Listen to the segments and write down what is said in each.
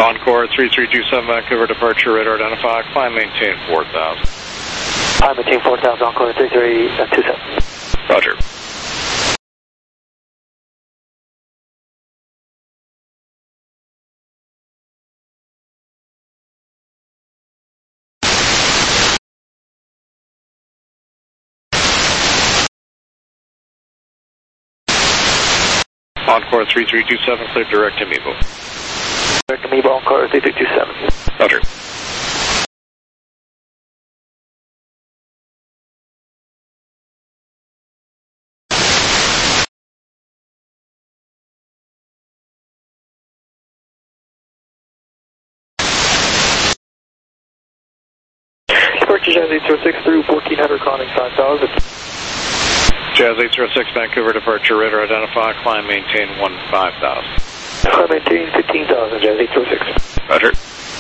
Encore 3327 Vancouver departure, radar identify, climb maintain 4000. Climb maintain 4000, Encore 3327. Roger. Encore 3327, clear direct to Amiibo. Direct to Amiibo, Encore 3327. Roger. Departure Jazz 806 through 1400, calling 5000. Jazz 806 Vancouver departure, radar identify, climb maintain 15,000. Climb maintain 15,000, Jazz 806. Roger.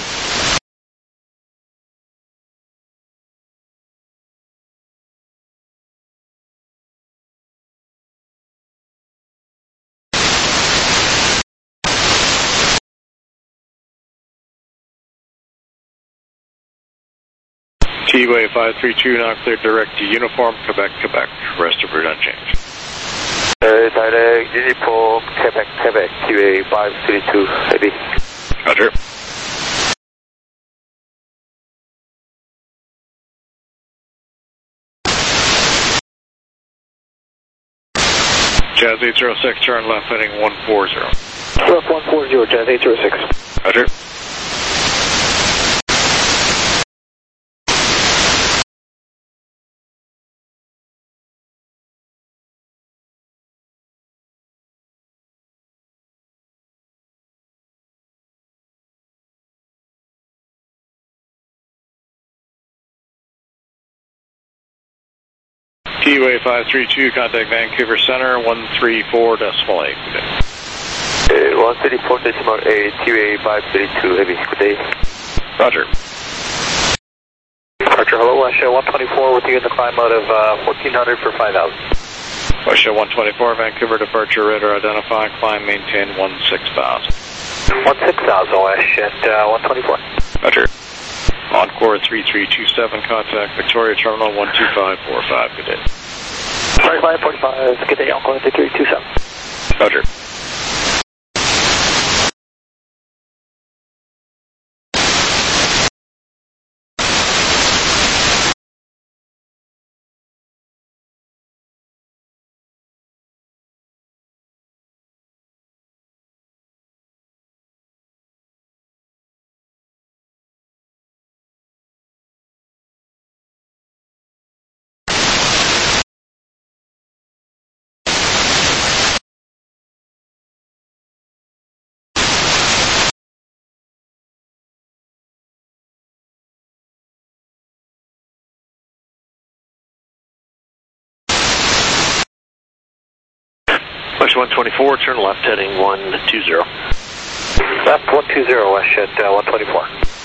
T-Way 532, now cleared direct to Uniform, Quebec, Quebec. Rest of route unchanged. Direct Uniform, Quebec, Quebec, T-Way 532, heavy. Roger. Jazz 806, turn left heading 140. Left 140, Jazz 806. Roger. T-Way 532, contact Vancouver Center, 134.8. 134.8, T-Way 532, heavy. Good day. Roger. Departure, hello, West 124 with you in the climb out of 1400 for 5000. West 124, Vancouver departure, radar identify, climb maintain 16,000. 16,000, West at 124. Roger. Encore 3327, contact Victoria Terminal 12545, good day. 4545, good day, Encore 3327. Roger. West 124, turn left heading 120. Left 120, West at 124.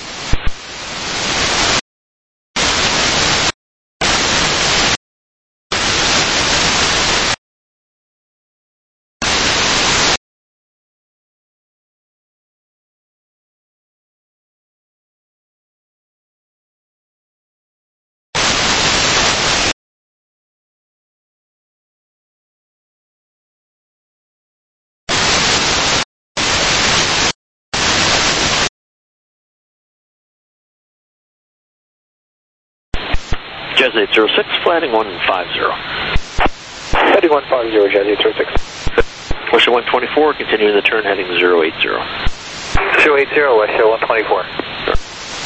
Jazz 806, flatting 150. Heading 150, Jazz 806. West 124, continuing the turn heading 080. 080, West 124.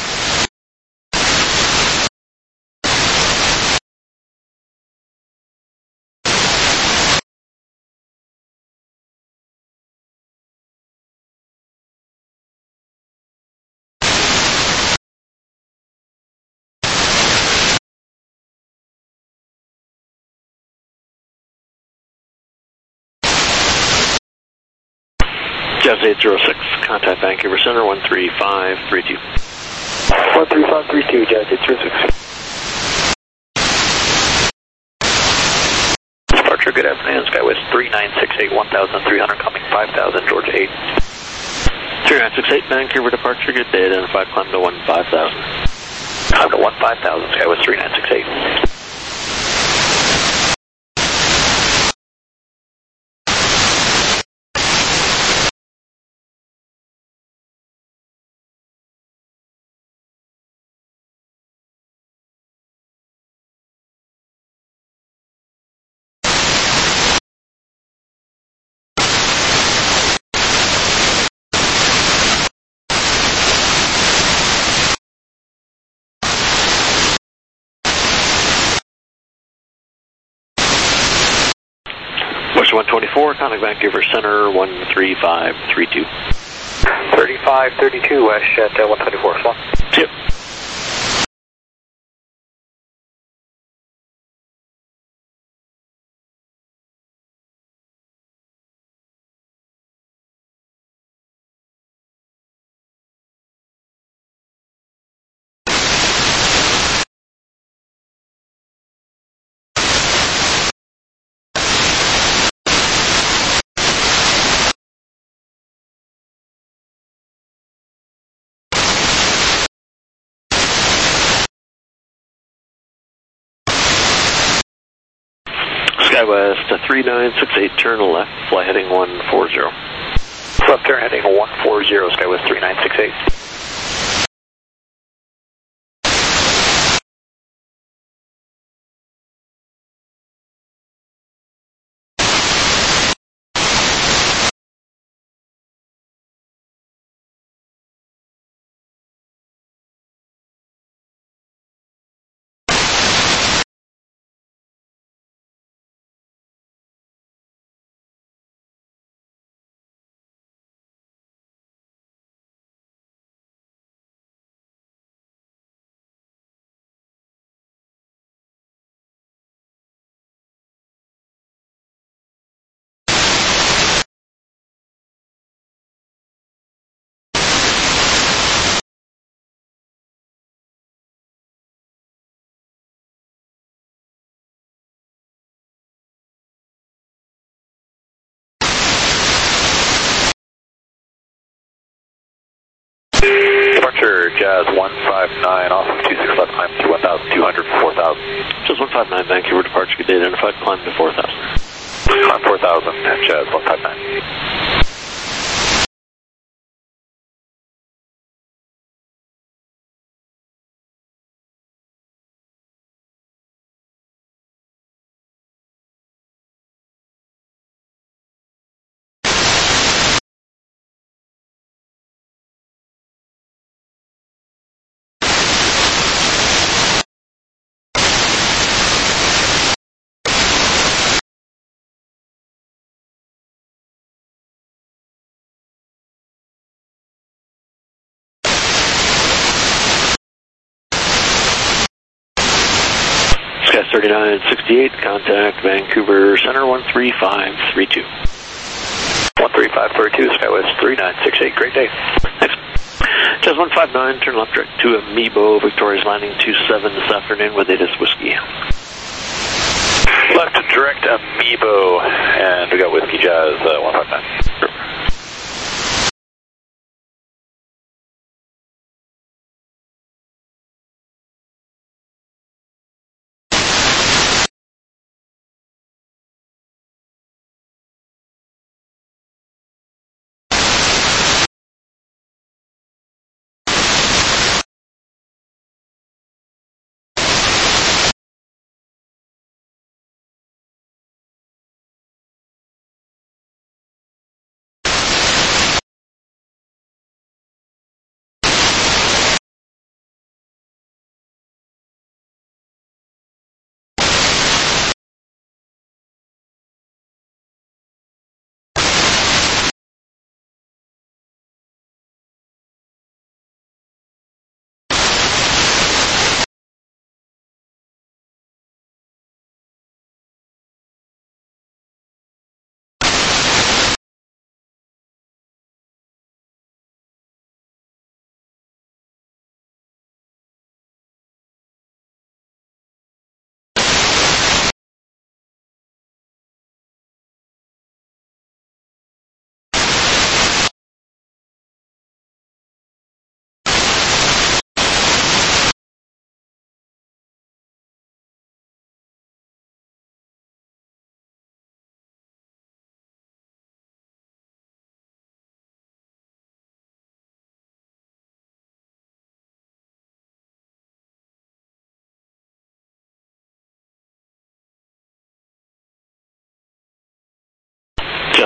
Jazz 806, contact Vancouver Center 13532. 13532, Jazz 806. Departure, good afternoon, Skywest 3968, 1300, coming 5000, Georgia 8. 3968 Vancouver departure, good day, identified, climb to 15,000. Climb to 15,000, Skywest 3968. Bush 124, contact Vancouver Center 13532. 3532 West at 124, Swan. Yep. SkyWest 3968, turn left, fly heading 140. Left turn heading 140, Skywest 3968. Departure Jazz 159, off of 26 left, climb to 1,200, 4,000. Jazz 159, Vancouver departure, good day, identified, climb to 4,000. Climb 4,000, Jazz 159. Sky 3968, contact Vancouver Center 13532. 13532, Skywest 3968, great day. Thanks. Jazz 159, turn left direct to Amiibo, Victoria's Landing 27 this afternoon with ATIS Whiskey. Left direct Amiibo, and we got Whiskey Jazz 159.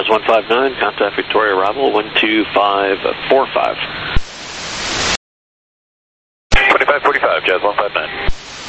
Jazz 159, contact Victoria arrival 12545. 2545, Jazz 159.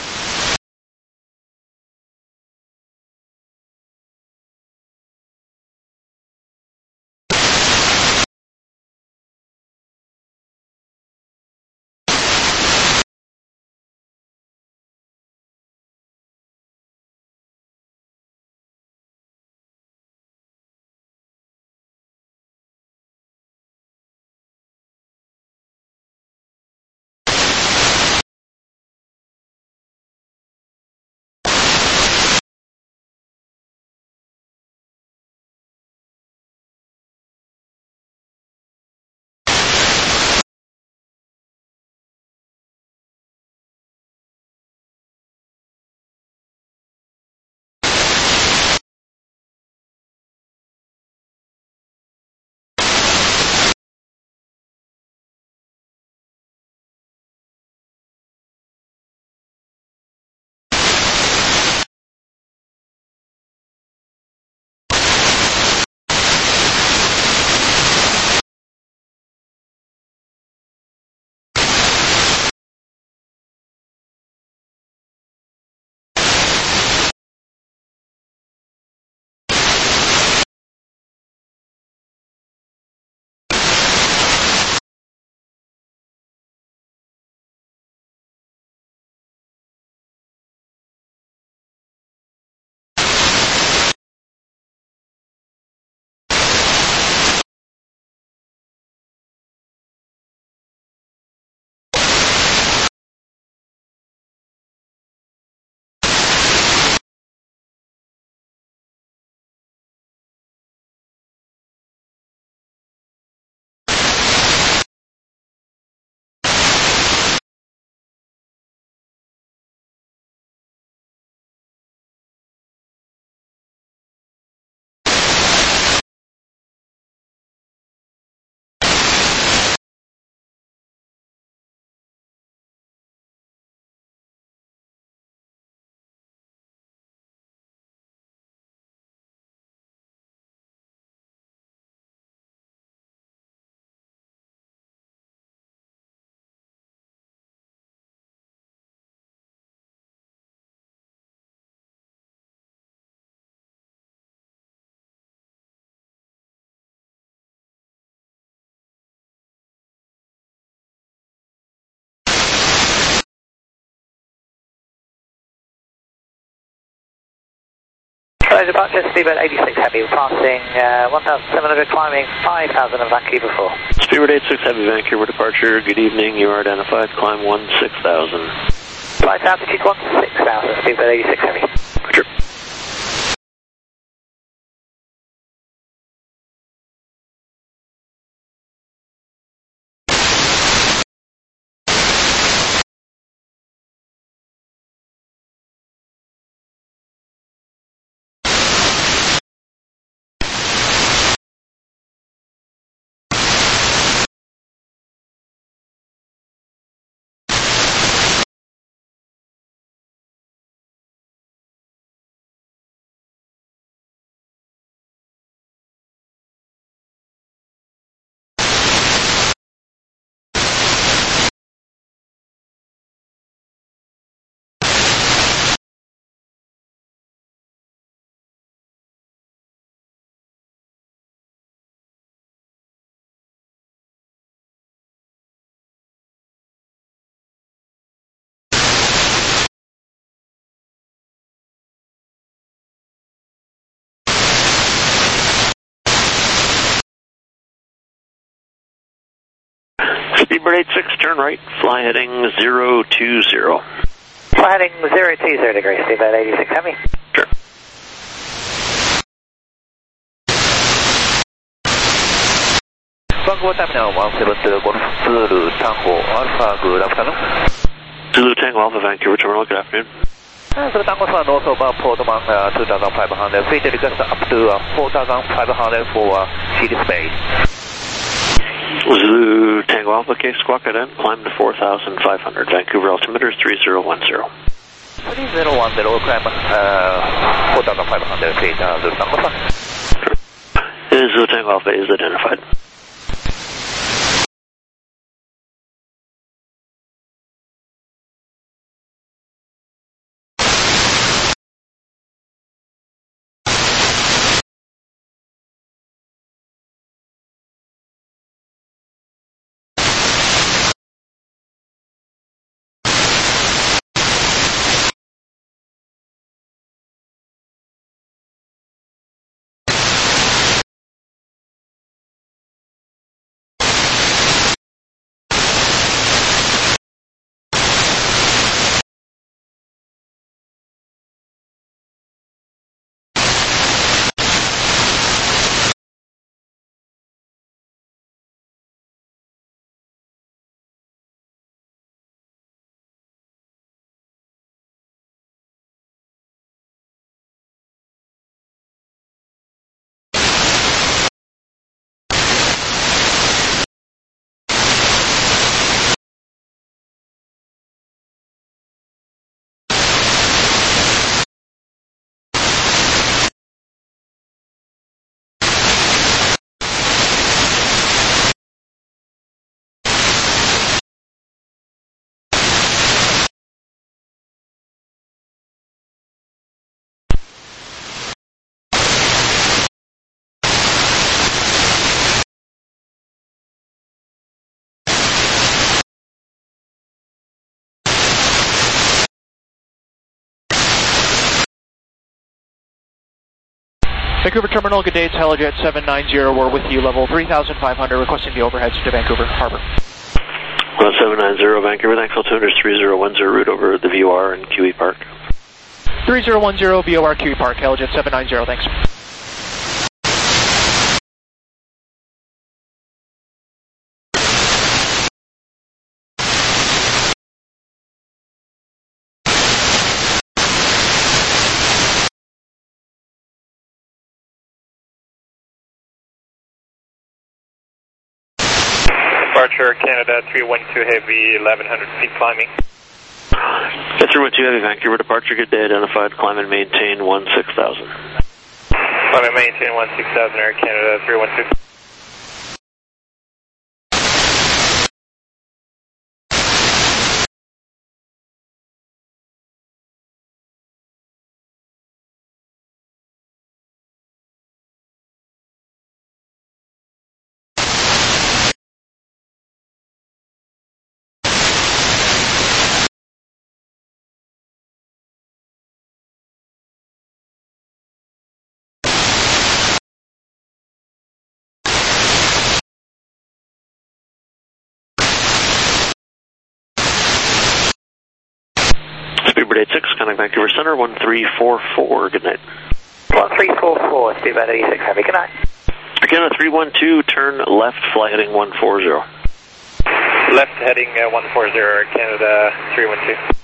Departure, Speedbird 86 Heavy, passing 1,700, climbing 5,000 of Vancouver 4. Speedbird 86 Heavy, Vancouver departure. Good evening. You are identified. Climb 16,000. Flight altitude 16,000, Speedbird 86 Heavy. Roger. Speedbird 86, turn right, fly heading 020. Fly heading 020 degrees, Speedbird 86 Heavy. Sure. Bungo Terminal 172 Golf Zulu Tango Alpha, good afternoon. Zulu Tango Alpha, Vancouver Terminal, good afternoon. Zulu Tango Alpha, north of Portman 2,500 feet, request up to 4,500 for CD space. Zulu Tango Alpha, case squawk at end, climb to 4,500, Vancouver altimeter 3010. 3010, climb 4,500 feet, Zulu Tango Alpha. Is Zulu Tango Alpha is identified. Vancouver Terminal, good day, it's Helijet 790, we're with you, level 3,500, requesting the overheads to Vancouver Harbor. 790 Vancouver, thanks, altimeter 3010, route over the VOR and QE Park. 3010, VOR QE Park, Helijet 790, thanks. Departure Canada 312 Heavy, 1100 feet climbing. 312 Heavy, Vancouver departure, good day, identified, climb and maintain 16,000. Climb and maintain 16,000, Air Canada 312. Speedbird 86, contact Vancouver Center, 1344, good night. 1344, Speedbird 86, Heavy, good night. Again, 312, turn left, fly heading 140. Left heading 140, Air Canada 312.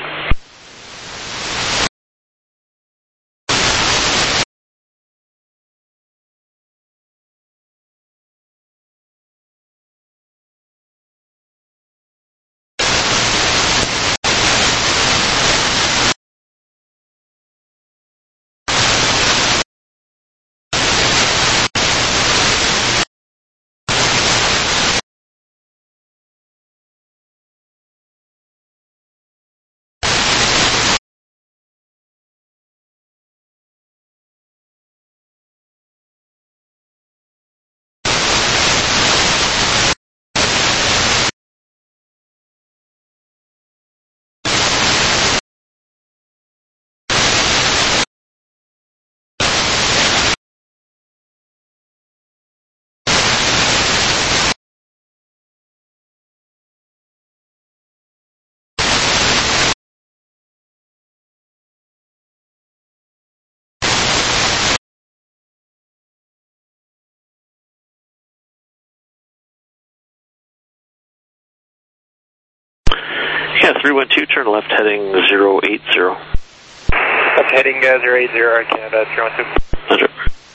Yeah, 312, turn left heading 080. Left heading 080, Air Canada 312. Roger.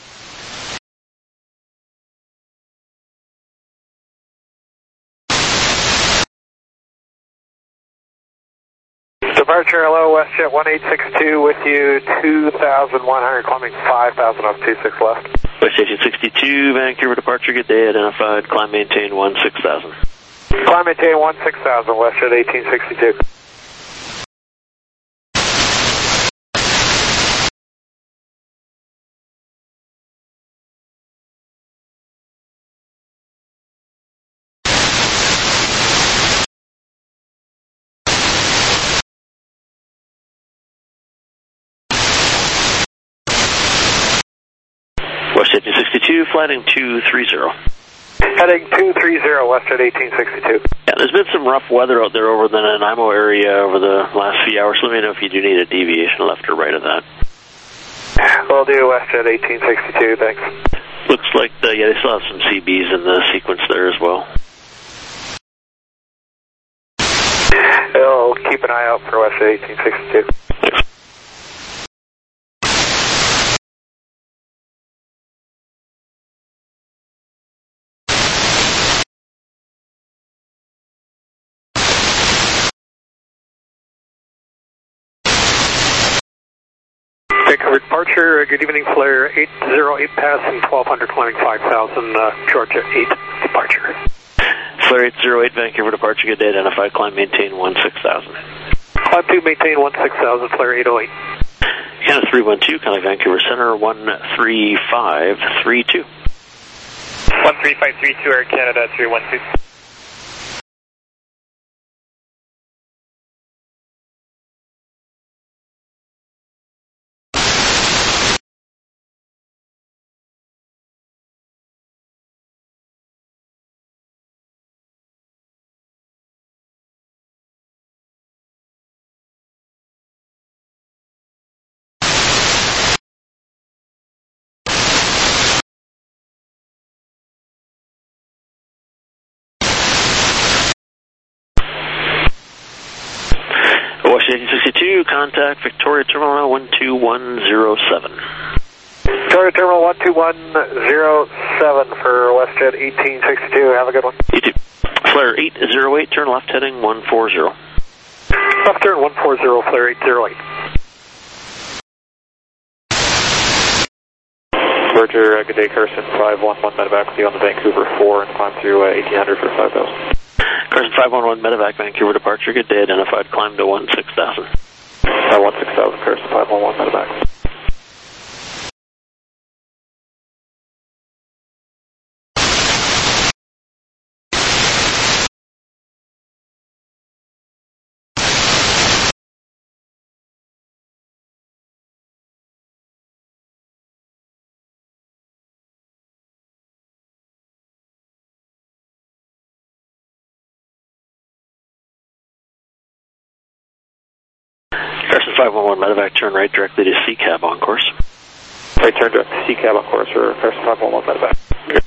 Departure, hello, WestJet 1862 with you, 2,100, climbing 5,000 up 26 left. West Station 62, Vancouver departure, good day, identified, climb maintain 16,000. Climb maintain 16,000, WestJet 1862. West Station 62, flighting 230. Heading 230, WestJet 1862. Yeah, there's been some rough weather out there over the Nanaimo area over the last few hours, so let me know if you do need a deviation left or right of that. Will do, WestJet 1862, thanks. Looks like, yeah, they still have some CBs in the sequence there as well. I'll keep an eye out for WestJet 1862. Thanks. Vancouver departure, good evening, flare 808 passing 1200, climbing 5000, Georgia 8 departure. Flare 808, Vancouver departure, good day, identified, climb maintain 16,000. Climb 2, maintain 16,000, flare 808. Canada 312, County Vancouver Center, 13532. 13532, Air Canada 312. Washington 62, contact Victoria Terminal 12107. Victoria Terminal 12107 for WestJet 1862. Have a good one. You too. Flare 808, turn left heading 140. Left turn 140, flare 808. Roger, good day, Carson 511, medevac with you on the Vancouver 4 and climb through 1800 for 5000. Carson 511, medevac, Vancouver departure, good day, identified, climb to 16,000. 16,000, Carson 511, medevac. Carson 511, medevac, turn right directly to C-Cab on course. Right turn direct to C-Cab on course for Carson 511, medevac. Okay.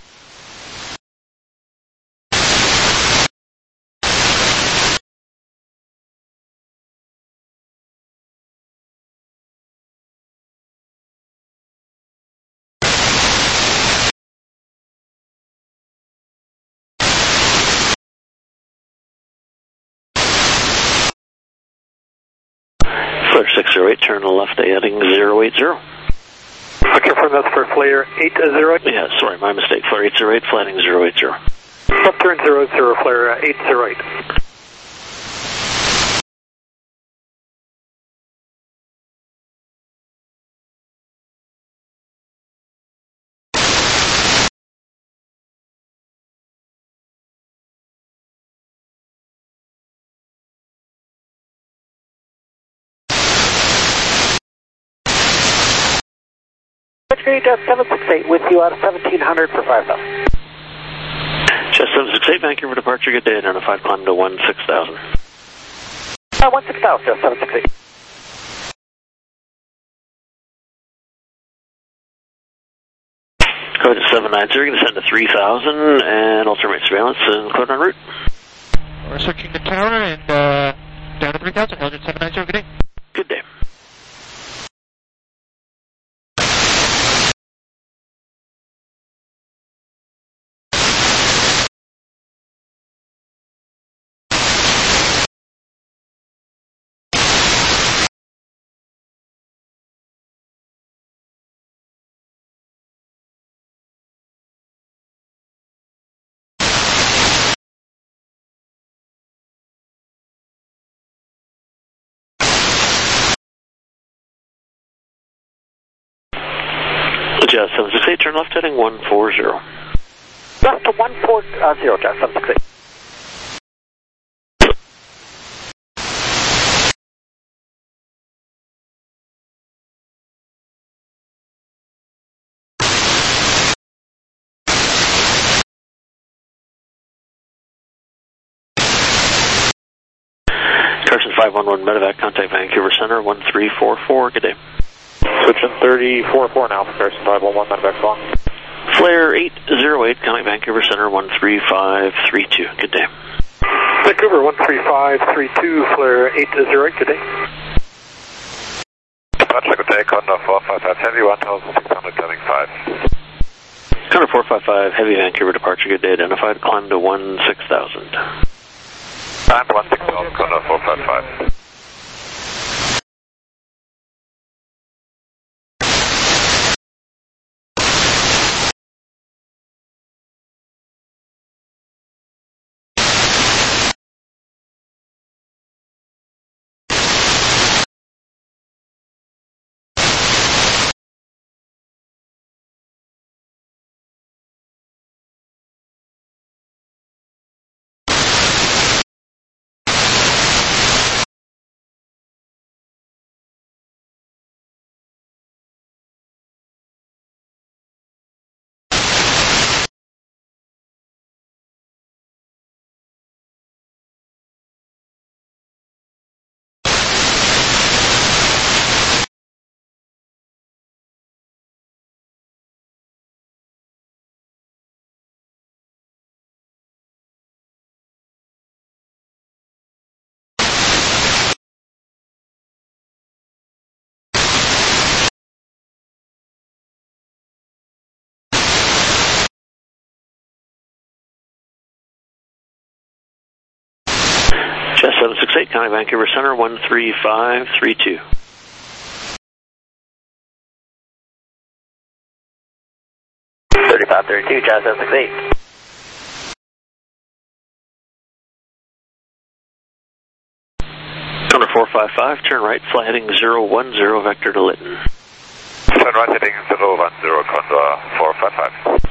Flare 608, turn left heading 080. Okay, from that's for flare 808. Yeah, sorry, my mistake. Flare 808, flighting 080. Left turn 00, flare 808. Street 768 with you on 1700 for 5000. Just 768, Vancouver departure, good day, identified, climb to 16,000. 16,000, just 768. Code is 790, you're going to send to 3,000 and alternate surveillance and code en route. We're searching the tower and down to 3,000, Elgin 790, good day. Good day. Jazz 768, turn left heading 140. Left to 140, Jazz 768. Carson 511 Medevac, contact Vancouver Center 1344, good day. Switching 3044 now for Carson 511 Medevac long. Flare 808, contact Vancouver Center 13532, good day. Vancouver 13532, Flare 808, good day. Departure, good day, Condor 455 Heavy, 1600, turning 5. Condor 455 Heavy, Vancouver departure, good day, identified, climb to 16,000. Climb to 16,000, Condor 455. Jazz 768, contact Vancouver Center 13532. Jazz 768. Condor 455, turn right, fly heading 010, vector to Lytton. Turn right heading 010, Condor 455.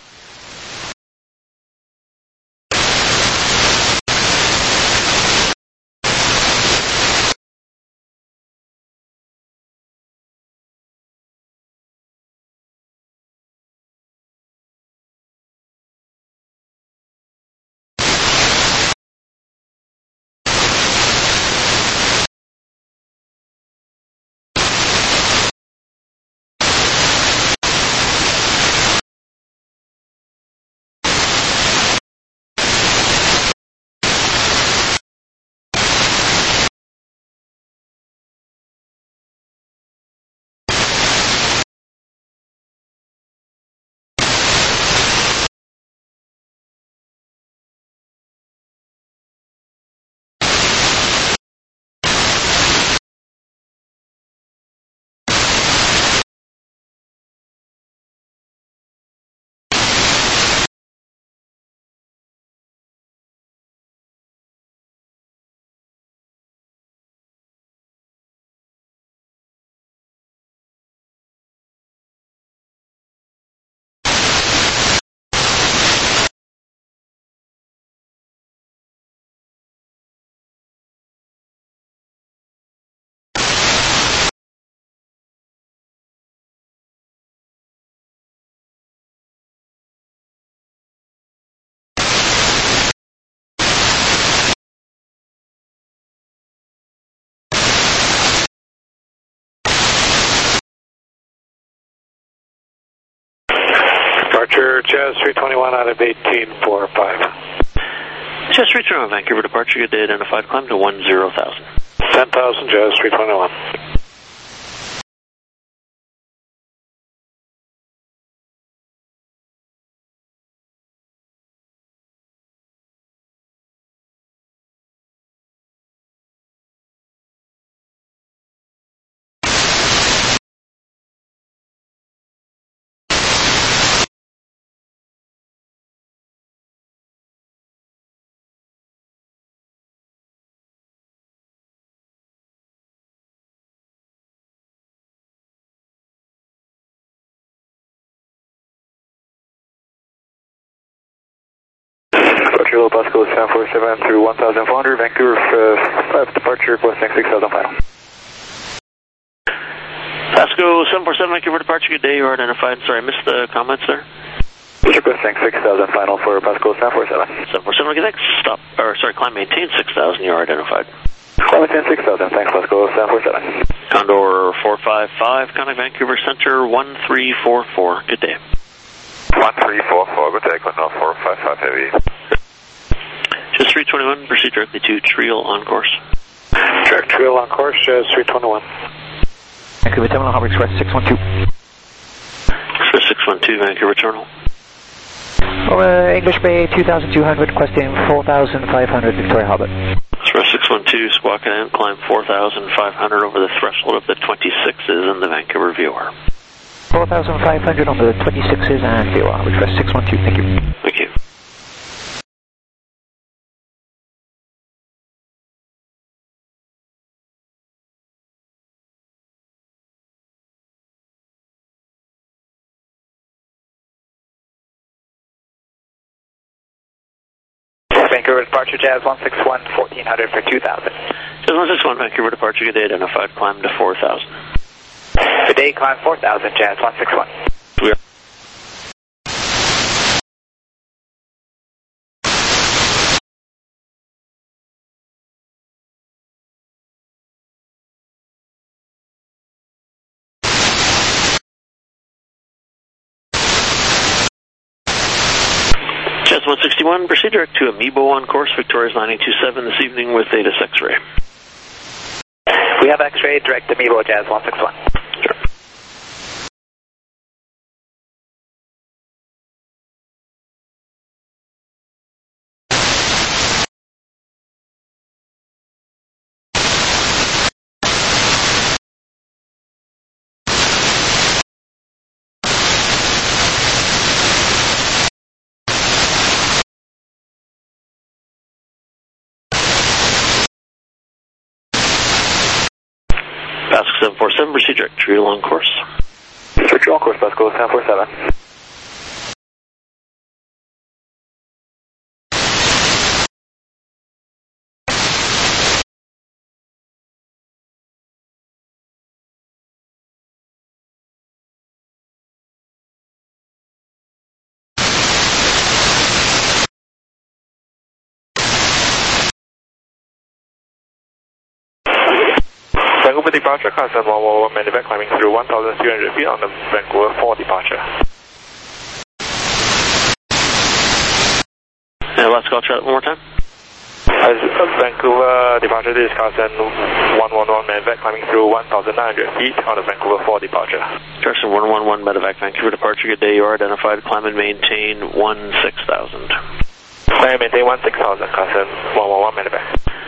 Departure Jazz 321 out of 1845. Jazz 321, Vancouver departure, good day, identified, climb to 10,000. 10,000 Jazz 321. Kilo Pascal 747 through 1,400, Vancouver 5 departure, requesting 6,000 final. Pasco 747, Vancouver departure, good day, you are identified. Sorry, I missed the comments there. Requesting 6,000 final for Pascal 747. 747, okay, thanks. Stop, or sorry, climb maintain 6,000, you are identified. Climb maintain 6,000, thanks Pascal 747. Condor 455, contact Vancouver Center 1344, good day. 1344, good day, Condor 455 Heavy. Just 321, proceed directly to Triel on course. Direct Triel on course, 321. Vancouver Terminal, Harbor Express 612. Express 612, Vancouver Terminal. English Bay 2200, requesting 4500, Victoria Harbour. Express 612, squawk and climb 4500 over the threshold of the 26s in the Vancouver VOR. 4500 on the 26s and VOR, Express 612, thank you. Thank you. Vancouver departure, Jazz 161, 1400 for 2000. Jazz 161, Vancouver departure, good day, identified, climb to 4000. Good day, climb 4000, Jazz 161. We are. Jazz 161, proceed direct to Amiibo on course, Victoria's landing 27 this evening with Datus X-ray. We have X-ray, direct Amiibo, Jazz 161. Sure. Pascal 747, proceed direct Triel on course. Triel on course, Pascal 747. Vancouver departure, Carson 111, medevac climbing through 1,300 feet on the Vancouver 4 departure. And let's go try it one more time. Vancouver departure, this is Carson 111, medevac climbing through 1,900 feet on the Vancouver 4 departure. Carson 111, medevac, Vancouver departure, good day, you are identified, climb and maintain 16,000. Climb and maintain 16,000, Carson 111, medevac.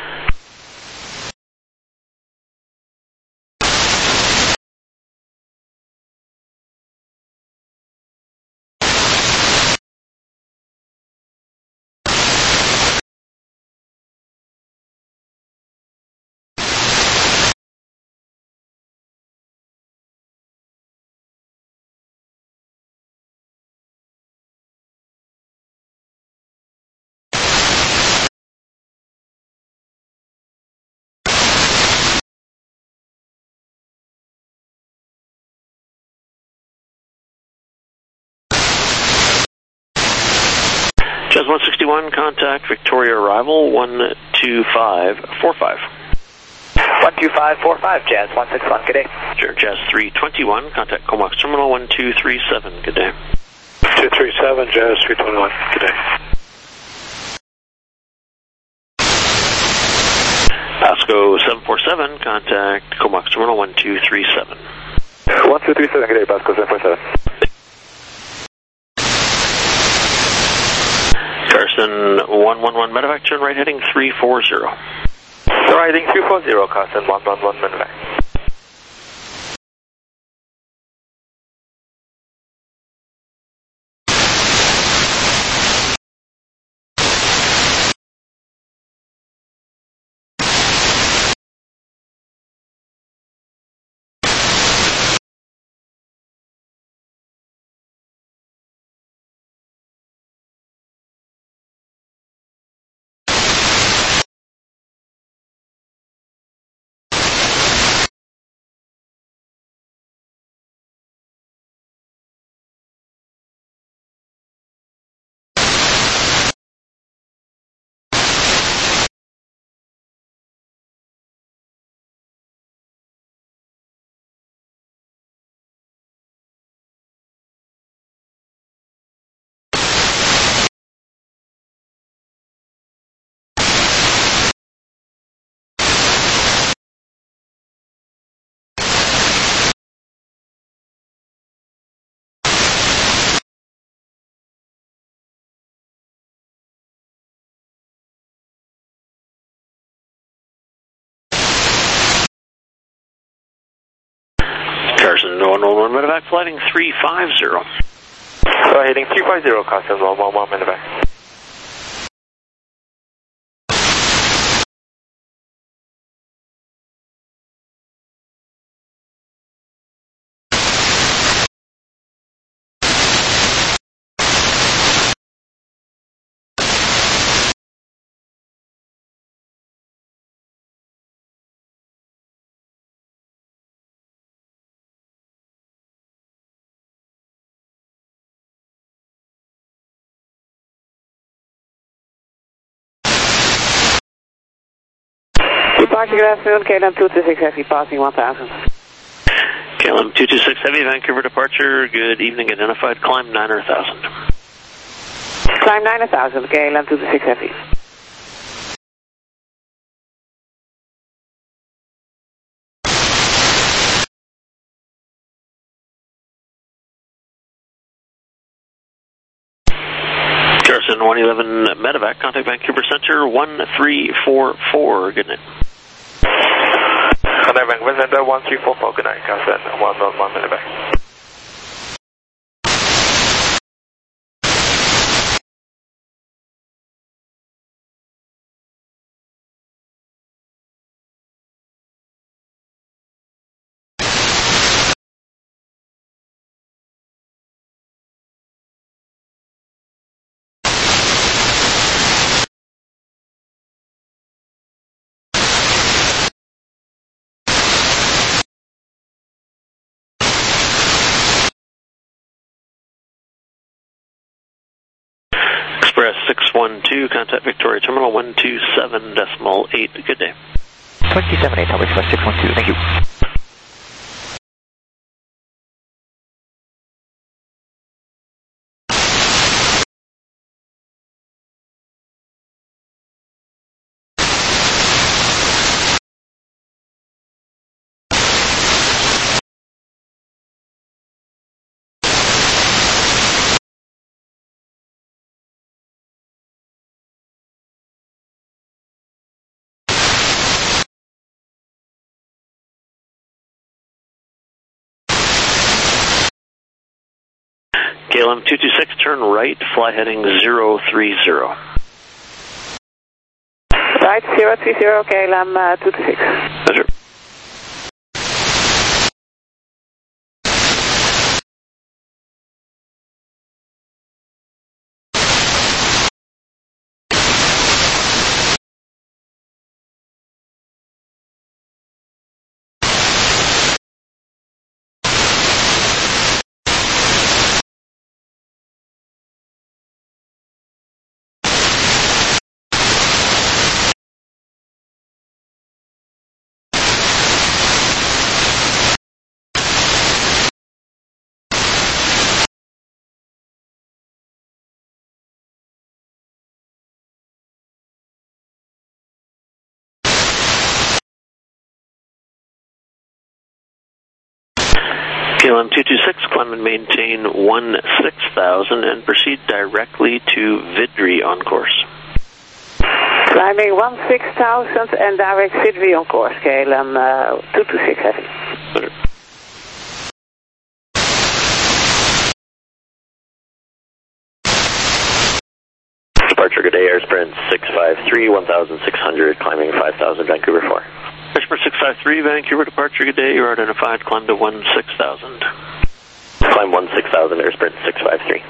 Jazz 161, contact Victoria arrival 12545. 12545, Jazz 161, good day. Sure, Jazz 321, contact Comox Terminal 1237, good day. 237, Jazz 321, good day. Pasco 747, contact Comox Terminal 1237. 1237, good day, Pasco 747. Carson 111, medevac, turn right heading 340. Right heading 340, Carson 111, medevac. medevac, flighting 350. So heading 350, Constant 111, medevac. Departure, good afternoon, KLM 226 Heavy, passing 1000. KLM 226 Heavy, Vancouver departure, good evening, identified, climb 9,000. Climb 9,000, KLM 226 Heavy. Carson 111 medevac, contact Vancouver Center 1344, good night. Contact Vancouver Center 1344, good night, Carson 111 medevac. Express 612, contact Victoria Terminal 127.8, good day. 278, Tower Express 612, thank you. KLM 226, turn right, fly heading 030. Right, 030, KLM 226. Roger. KLM 226, climb and maintain 16,000 and proceed directly to Vidri on course. Climbing 16,000 and direct Vidri on course, KLM 226 Heavy. Roger. Departure, good day, Air Sprint 653, 1,600, climbing 5,000, Vancouver 4. Express 653, Vancouver departure, good day, you're identified, climb to 16,000. Climb 16,000, Air Sprint 653.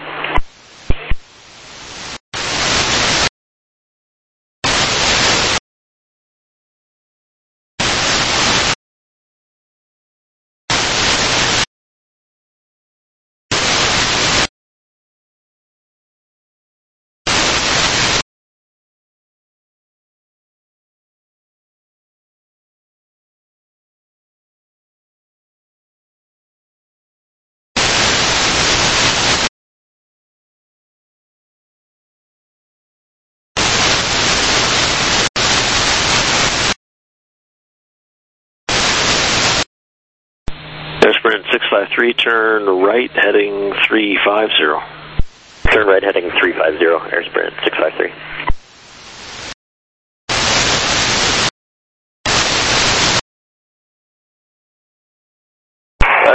Air Sprint 653, turn right, heading 350. Turn right, heading 350, Air Sprint 653.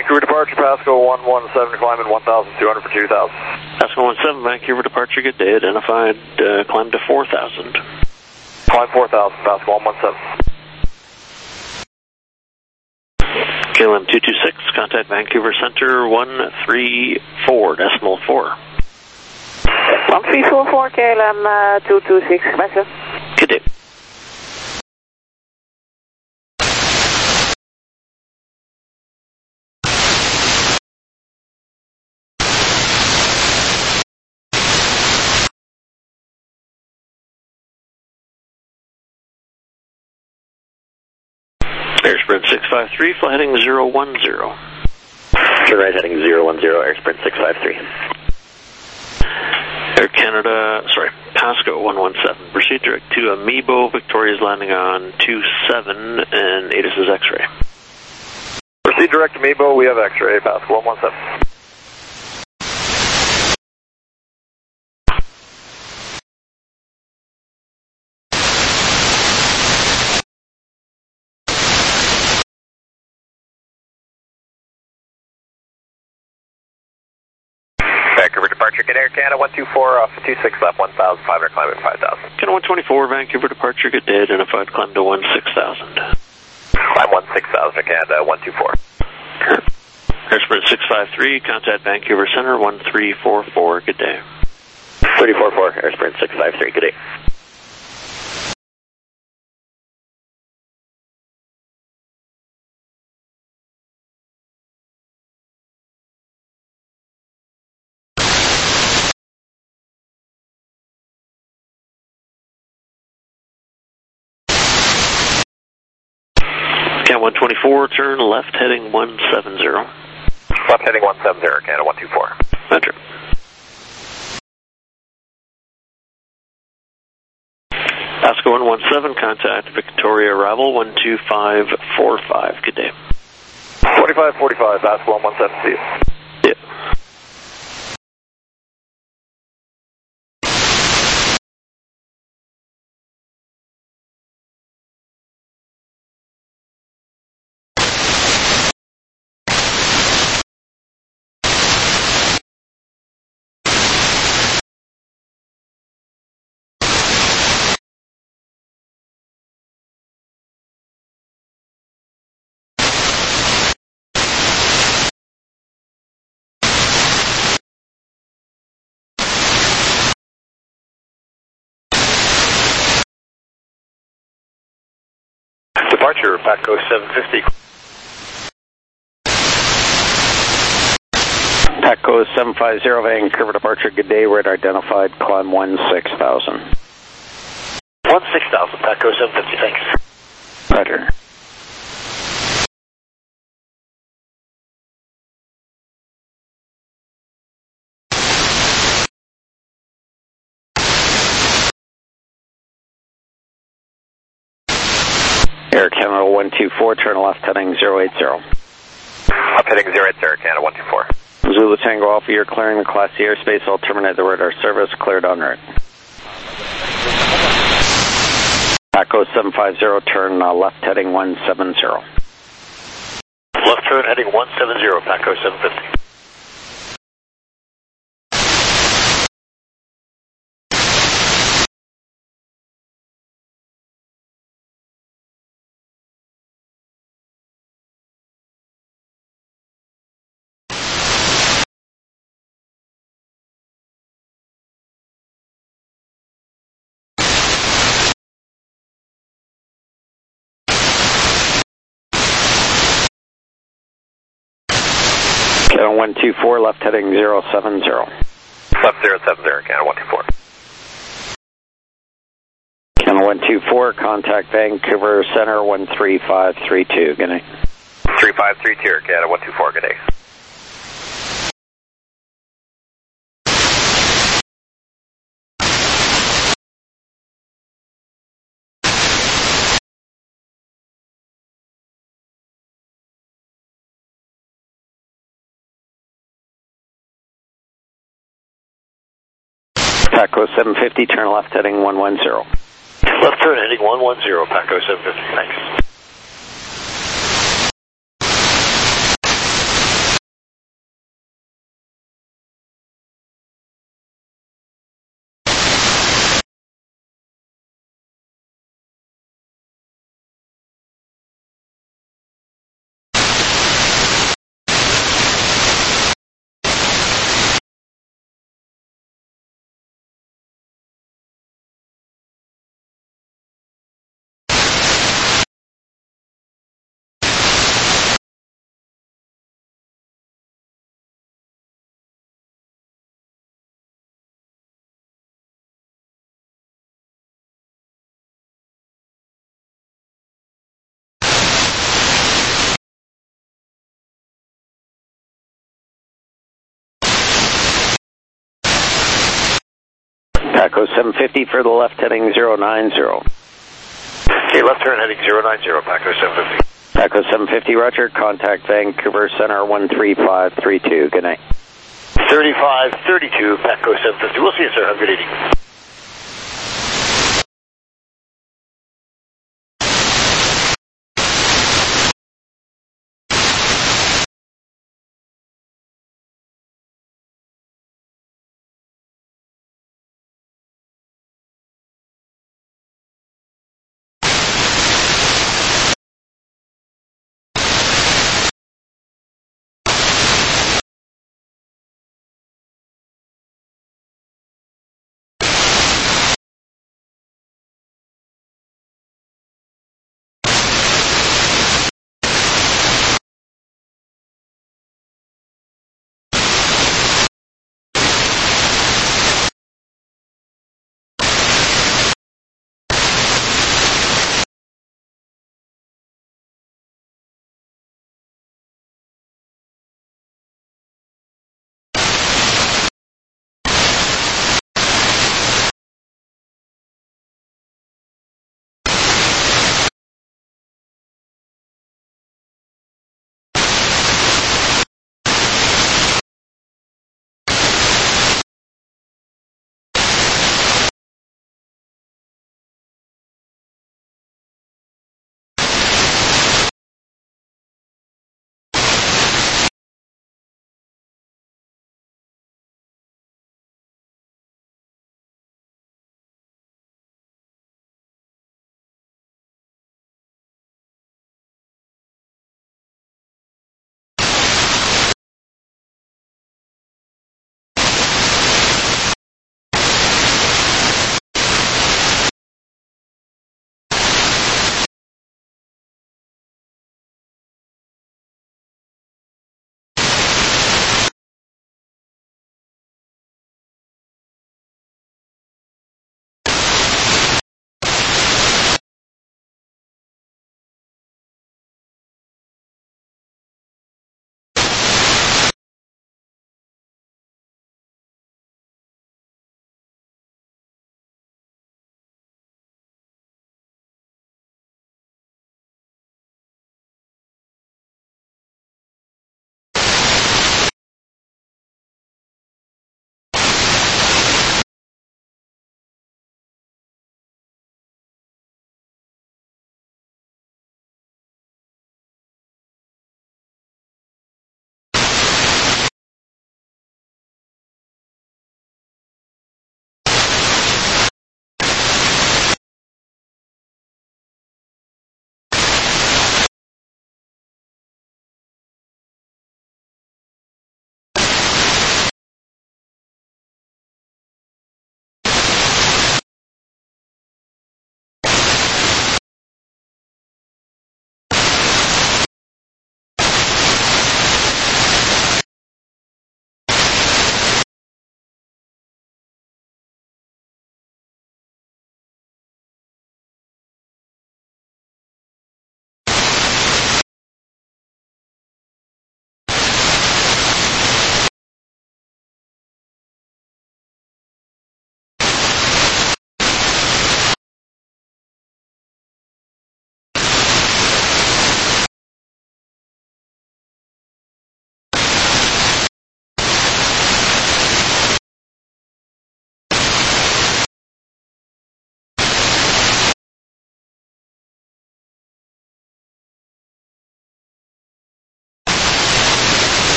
Vancouver departure, Pasco 117, climbing 1,200 for 2,000. Pasco 17, Vancouver departure, good day. Identified, climb to 4,000. Climb 4,000, Pasco 117. KLM 226, contact Vancouver Center 134.4. 1344, KLM 226, measure. Good day. Air Sprint 653, flight heading 010. Turn right heading 010, Air Sprint 653. Air Canada, Pasco 117. Proceed direct to Amiibo. Victoria's landing on 27 and ATIS is X-ray. Proceed direct to Amiibo, we have X-ray, Pasco 117. Vancouver departure, good Air Canada 124 off 26 left 1,500, climb at 5,000. Canada 124, Vancouver departure, good day. Identified, climb to 16,000. Climb 16,000, Canada 124. Air Sprint 653, contact Vancouver Center 1344, good day. 344, Air Sprint 653, good day. Cat 124, turn left heading 170. Left heading 170, Canada 124. Metric. Pasco 117, contact Victoria arrival 12545, good day. 2545, Pasco 117, see you. Yeah. Departure, Pasco 750. Pasco 750, Vancouver departure, good day. Radar identified, climb 16,000. 16,000, Pasco 750, thanks. Roger. Air Canada 124, turn left heading 080. Left heading 080, Canada 124. Zulu Tango Alpha, you're clearing the Class C airspace. I'll terminate the radar service. Cleared en route. Pasco 750, turn left heading 170. Left turn heading 170, Pasco 750. Canada 124, left heading 070. Left 070, Canada 124. Canada 124, contact Vancouver Center 13532. Good night. 3532, Canada 124, good day. Pasco 750, turn left heading 110. Left turn heading 110, Pasco 750, thanks. Paco 750 for the left heading 090. Okay, left turn heading 090, Paco 750. Paco 750, roger. Contact Vancouver Center 13532. Good night. 3532, Paco 750. We'll see you, sir. Have a good evening.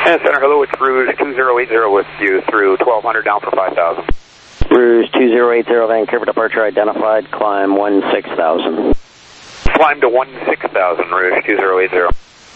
And Center, hello, it's Rouge 2080 with you through 1200 down for 5,000. Rouge 2080 Vancouver departure identified, climb 16,000. Climb to 16,000, Rouge 2080.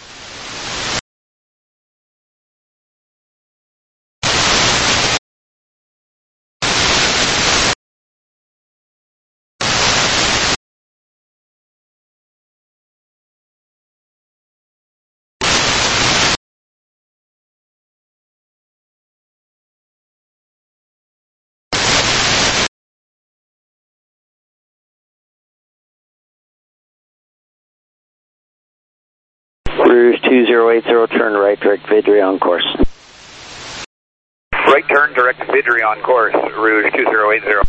Rouge 2080, turn right, direct Vidri on course. Right turn, direct Vidri on course, Rouge 2080.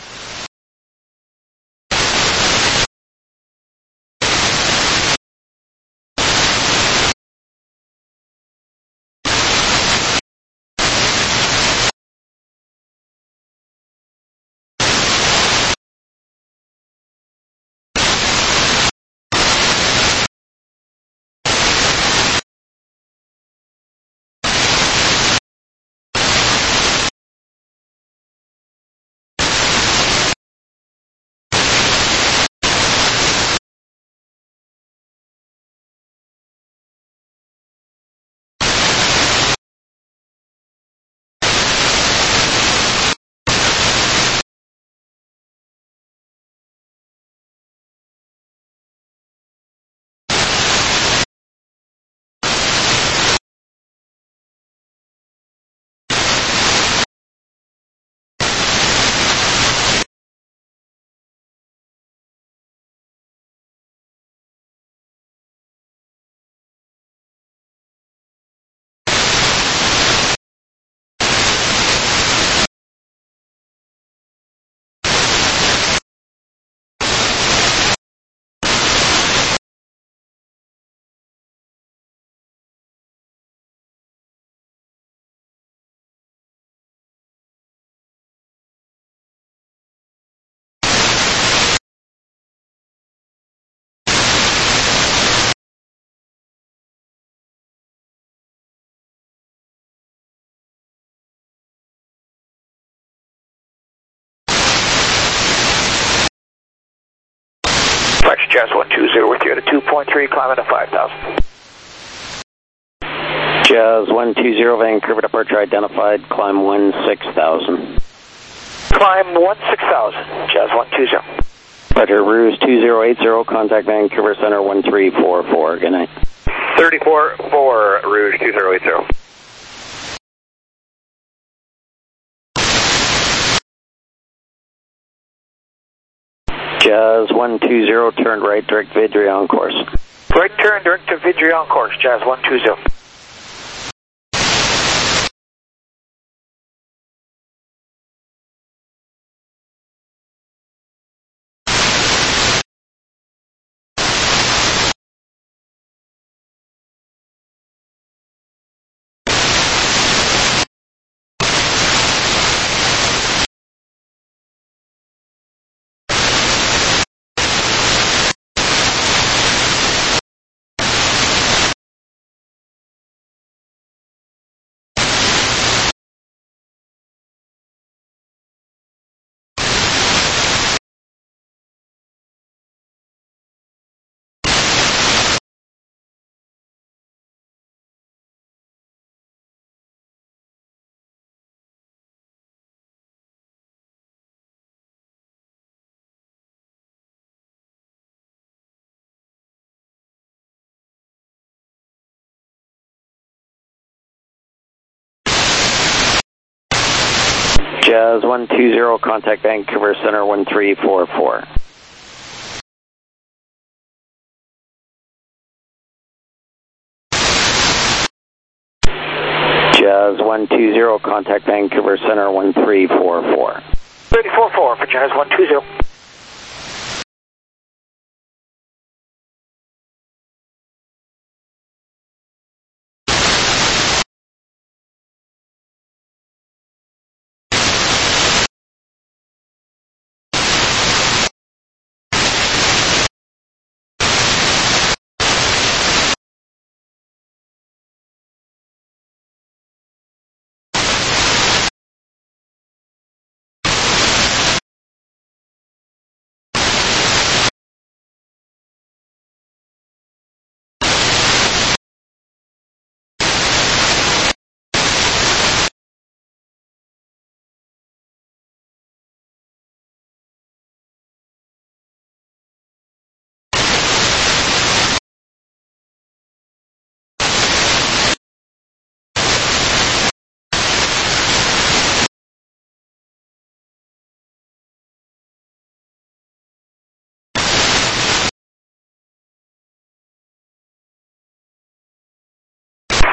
Jazz 120 with you at a 2.3, climbing to 5,000. Jazz 120 Vancouver departure identified, climb 16,000. Climb 16,000, Jazz 120. Departure Rouge 2080, contact Vancouver Center 1344, good night. 34-4, Rouge 2080. Jazz 120, turn right, direct Vidri on course. Right turn, direct to Vidri on course, Jazz 120. Jazz 120, contact Vancouver Center 1344. Jazz 120, contact Vancouver Center 1344. 34-4 for Jazz 120.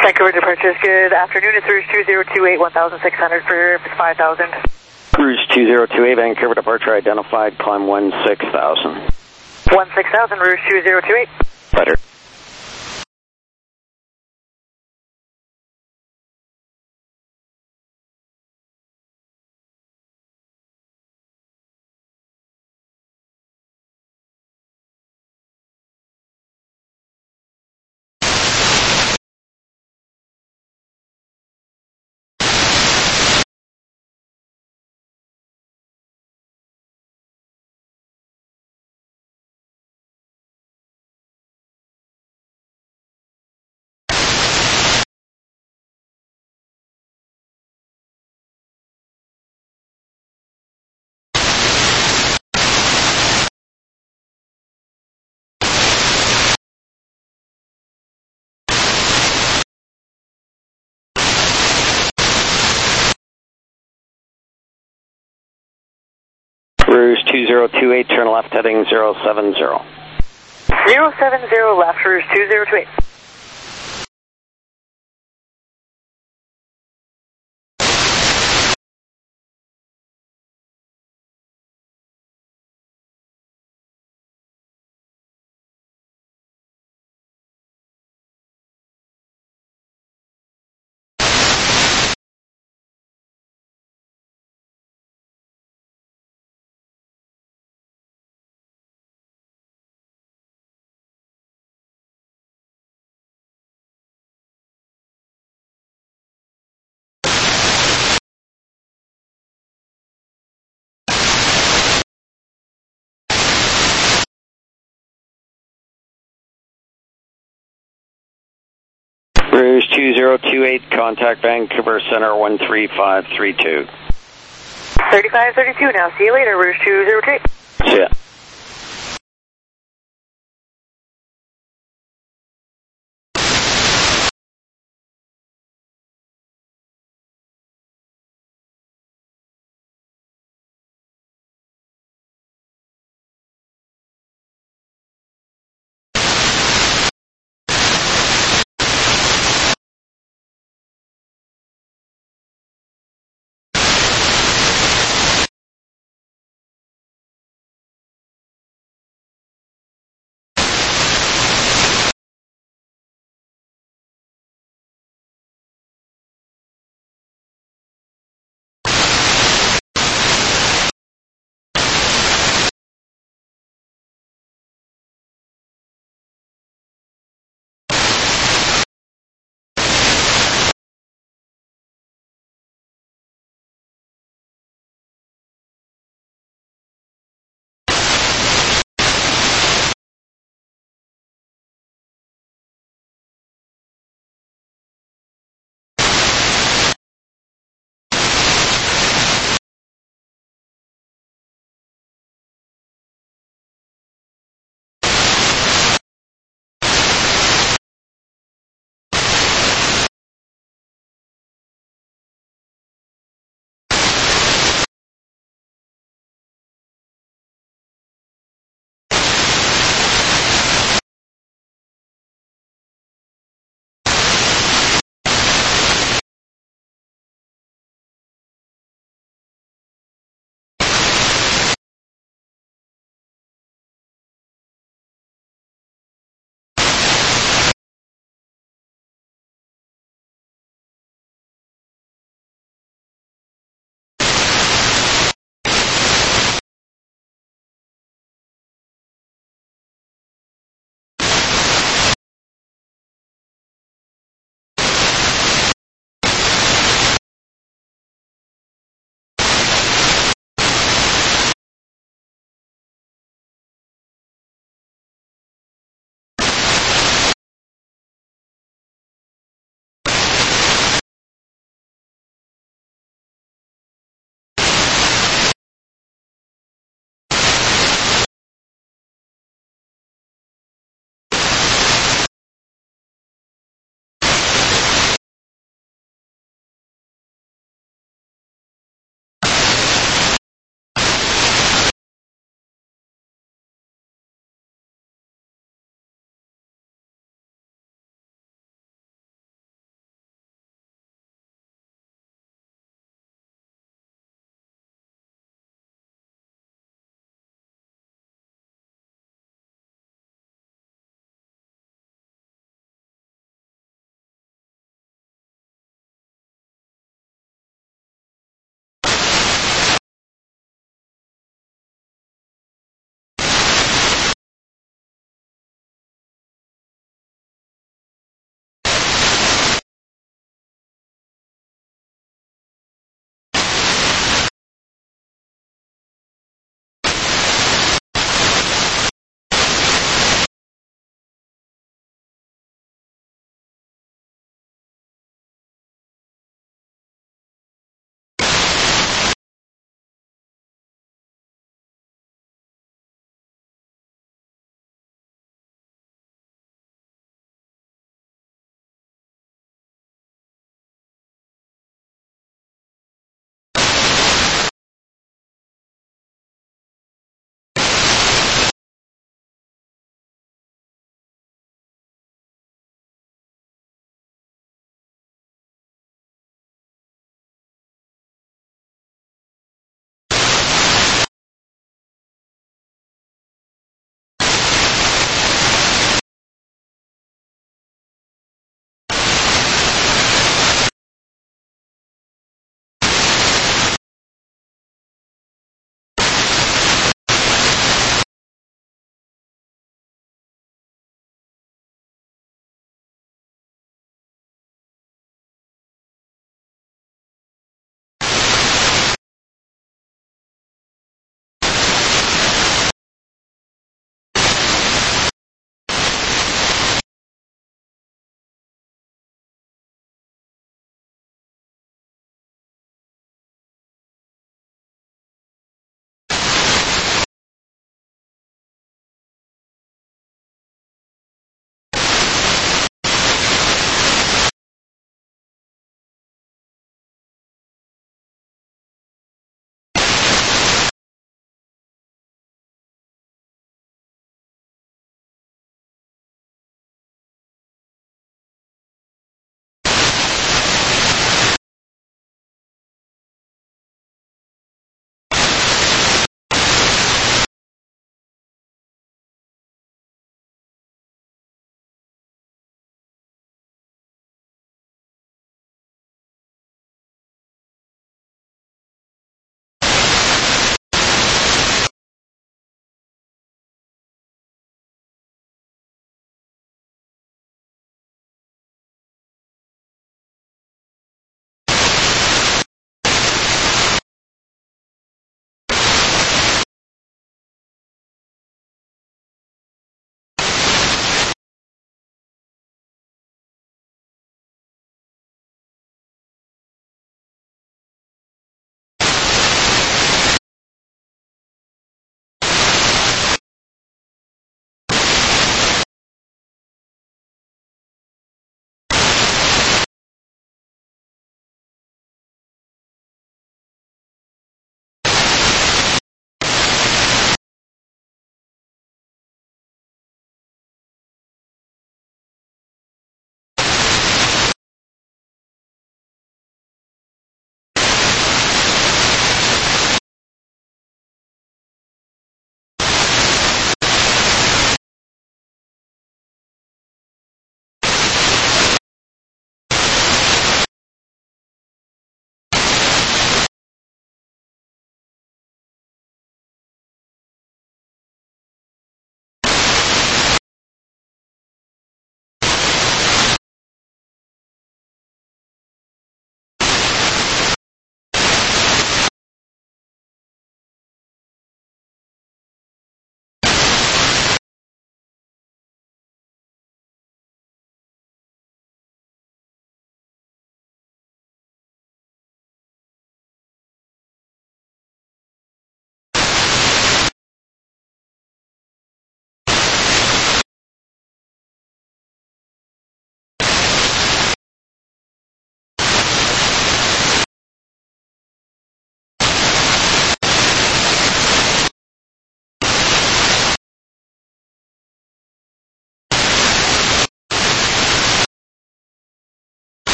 Vancouver departures, good afternoon. It's Rouge 2028, 1600 for 5000. Rouge 2028, Vancouver departure identified, climb 16,000. 16,000, Rouge 2028. Better. Rouge 2028, turn left heading 070. 070 left, Rouge 2028. Rouge 2028, contact Vancouver Center 13532. 3532 now. See you later, Rouge 2028. See ya.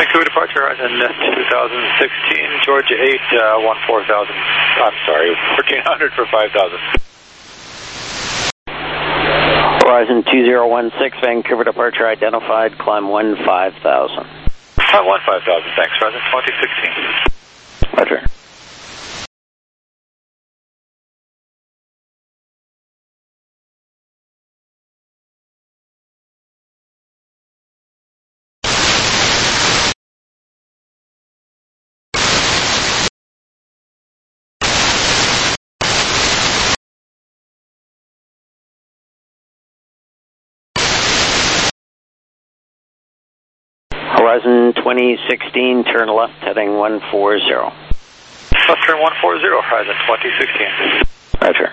Vancouver departure, Horizon 2016, Georgia 8, 14,000, I'm sorry, 1,400 for 5,000. Horizon 2016, Vancouver departure identified, climb 15,000. Climb 15,000, thanks, Horizon 2016. Roger. Horizon 2016, turn left, heading 140. Left turn 140, Horizon 2016. Roger.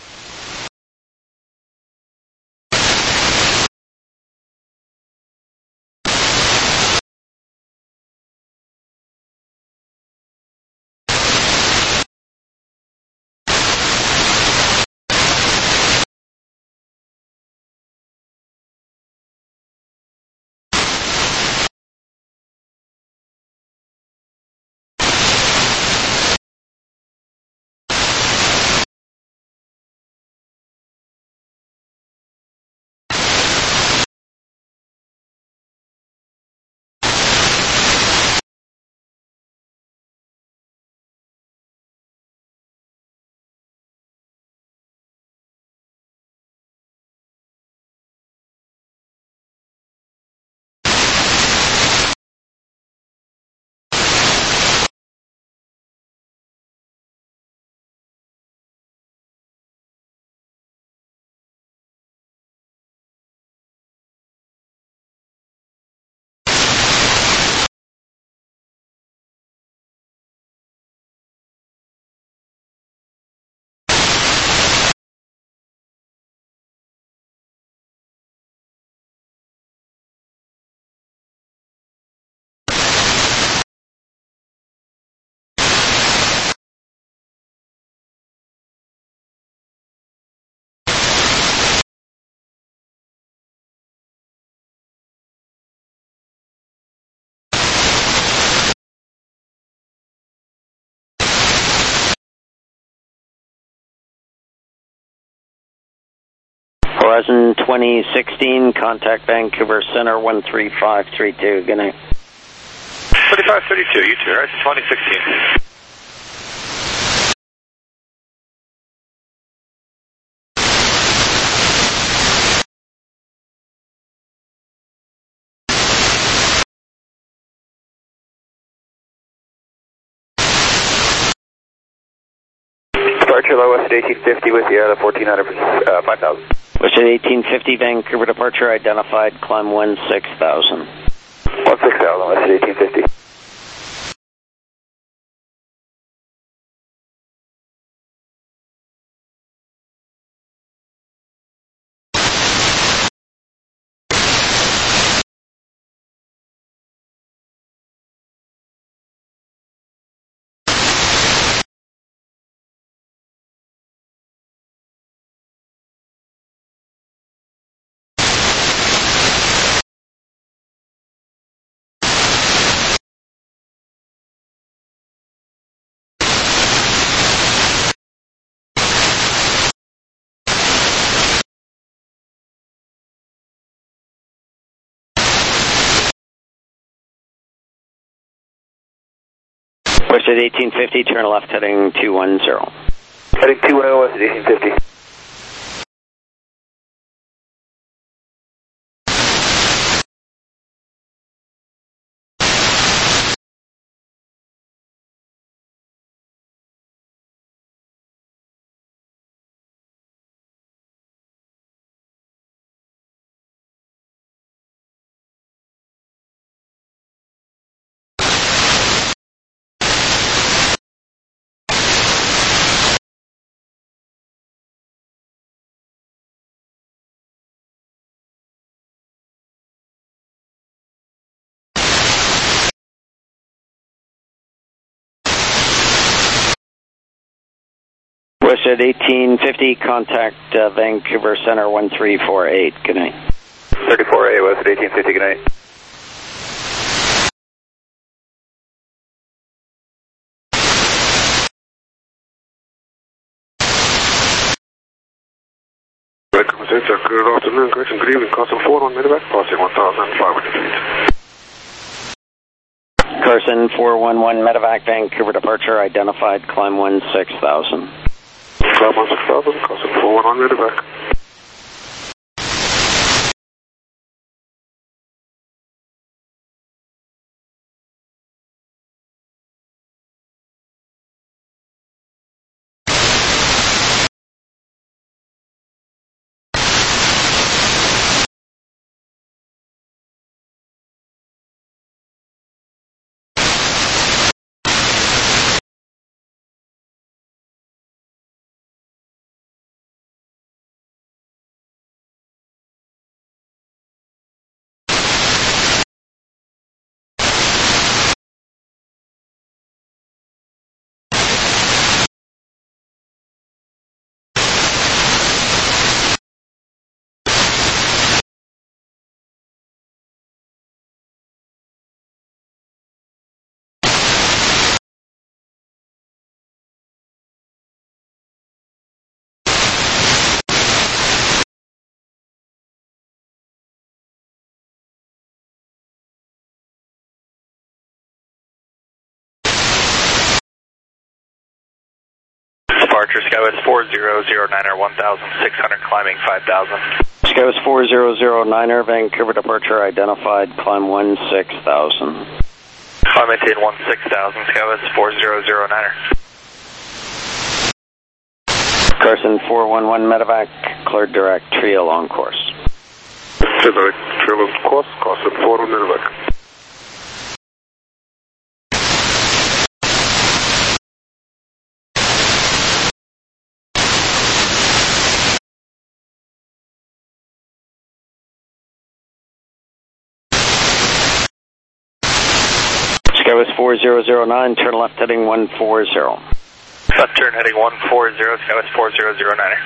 Horizon 2016, contact Vancouver Center 13532. Good night. 3532, you too, Horizon 2016. Departure low west 1850 with you, 1400 for 5,000. West 1850, Vancouver departure identified, climb 16,000. 16,000, west 1850. West 1850, turn left, heading 210. Heading 210 west 1850. West 1850, contact Vancouver Center 1348. Good night. 34A, west 1850, good night. Good afternoon, good evening, Carson 4 on Medevac, passing 1,500 feet. Carson 411 Medevac, Vancouver departure, identified, climb 16,000. Climb 16,000, Carson 411 Medevac. Departure, Skywest 4009er, 1,600, climbing 5,000. Skywest 4009er, Vancouver departure, identified, climb 16,000. Climb maintain 16,000, Skywest 4009er. Carson 411 Medevac, cleared direct, trail on course. Direct, trail on course, Carson 4 on Medevac. Skywest 4009, turn left heading 140. Left turn heading 140, Skywest 4009er.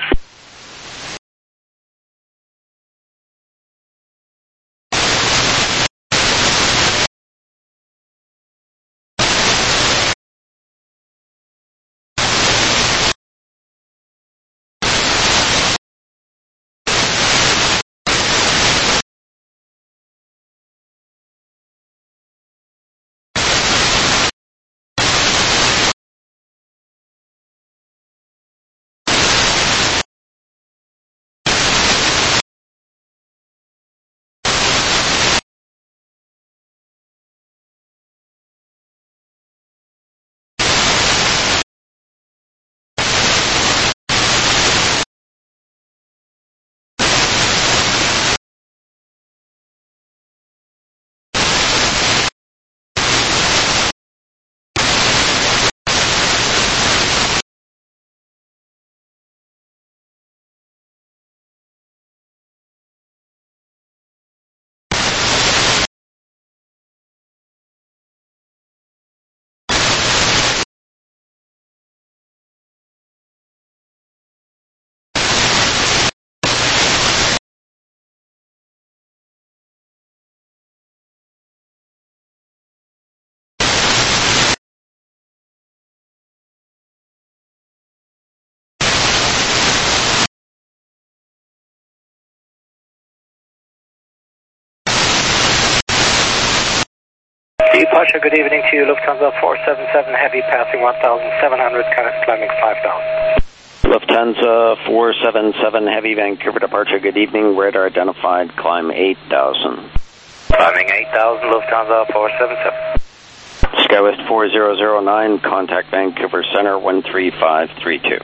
Departure, good evening to you, Lufthansa 477 Heavy, passing 1,700, climbing 5,000. Lufthansa 477 Heavy, Vancouver departure, good evening, radar identified, climb 8,000. Climbing 8,000, Lufthansa 477. Skywest 4009, contact Vancouver Center 13532.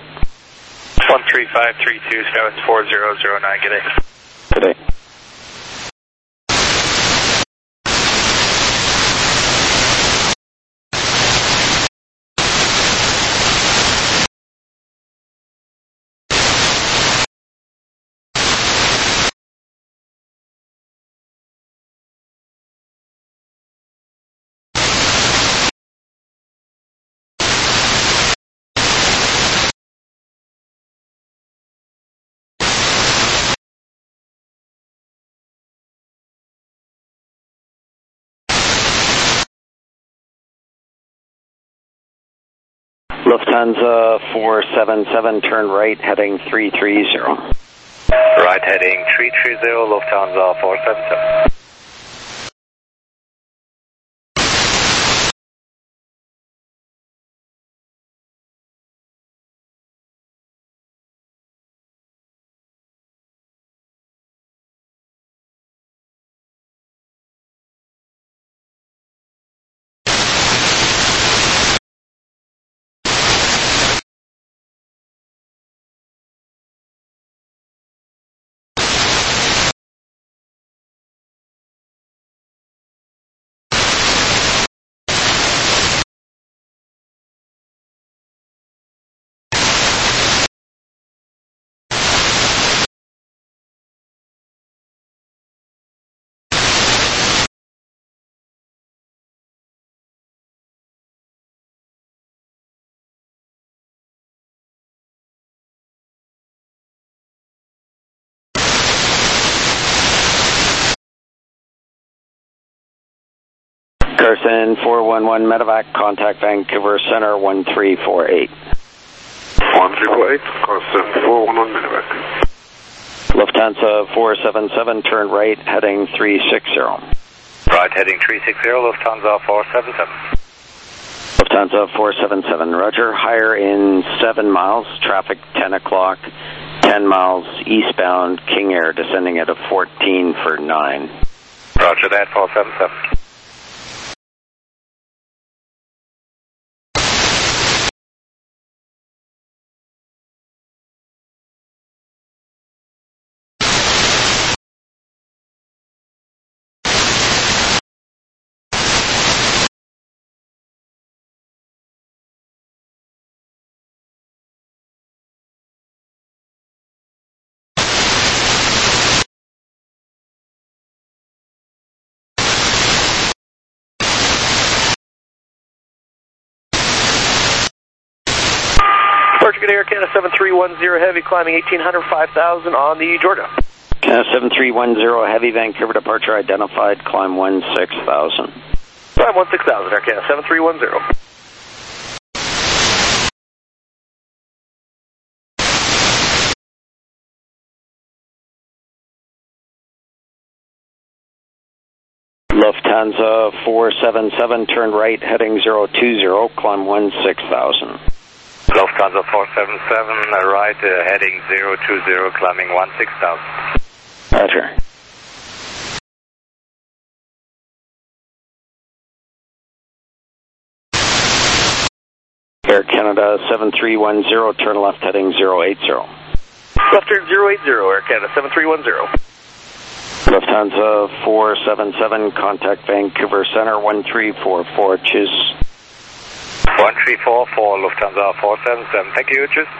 13532, Skywest 4009, good day. Good day. Lufthansa 477, turn right, heading 330. Right heading 330, Lufthansa 477. Carson 411 Medevac, contact Vancouver Center 1348. 1348, Carson 411 Medevac. Lufthansa 477, turn right, heading 360. Right heading 360, Lufthansa 477. Lufthansa 477, roger, higher in 7 miles, traffic 10 o'clock, 10 miles eastbound, King Air, descending at a 14 for 9. Roger that, 477. Departure Air Canada 7310 Heavy, climbing 1800, 5000 on the Georgia. Canada 7310 Heavy, Vancouver departure identified, climb 16,000. Climb 16,000, Air Canada 7310. Lufthansa 477, turn right, heading 020, climb 16,000. Lufthansa 477, right, heading 020, climbing 16,000. Roger. Air Canada 7310, turn left, heading 080. Left turn 080, Air Canada 7310. Lufthansa 477, contact Vancouver Center 1344, choose. 1344, Lufthansa 477, thank you, choose.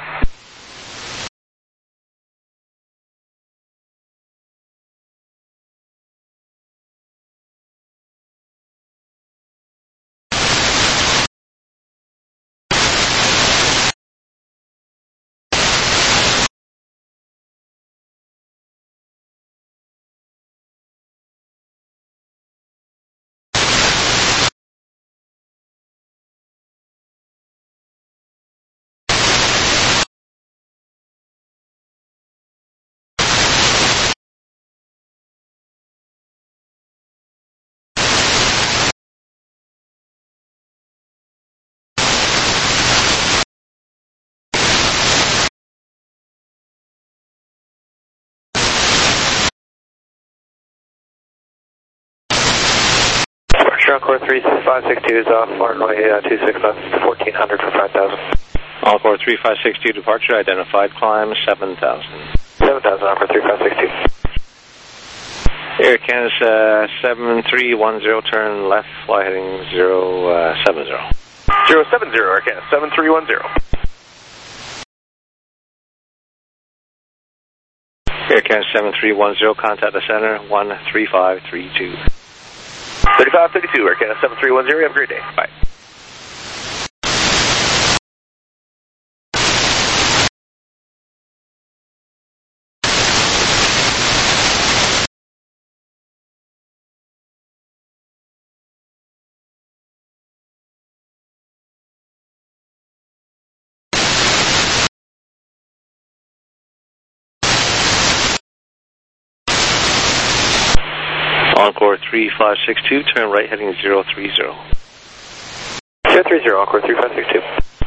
Encore 36562 is off, runway 26 left, 1400 for 5,000. Encore 3562 departure identified, climb 7,000. 7,000 Encore 3562. Air Canada 7310, turn left, fly heading 070. 070, Air Canada 7310. Air Canada 7310, contact the center 13532. 3532, Air Canada 7310, have a great day. Bye. Encore 3562, turn right heading 030. 030, Encore 3562.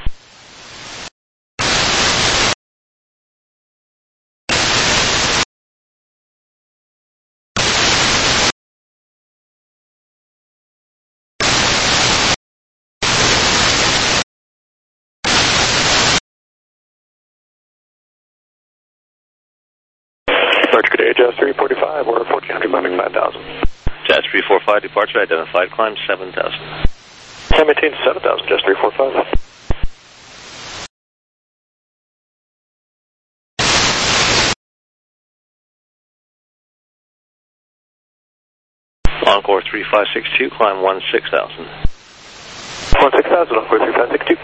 Departure today, Jazz 345, or 1400, climbing 5000. Jazz 345, departure identified, climb 7000. Time maintain 7000, Jazz 345. Encore 3562, climb 16,000. 16,000, Encore 3562.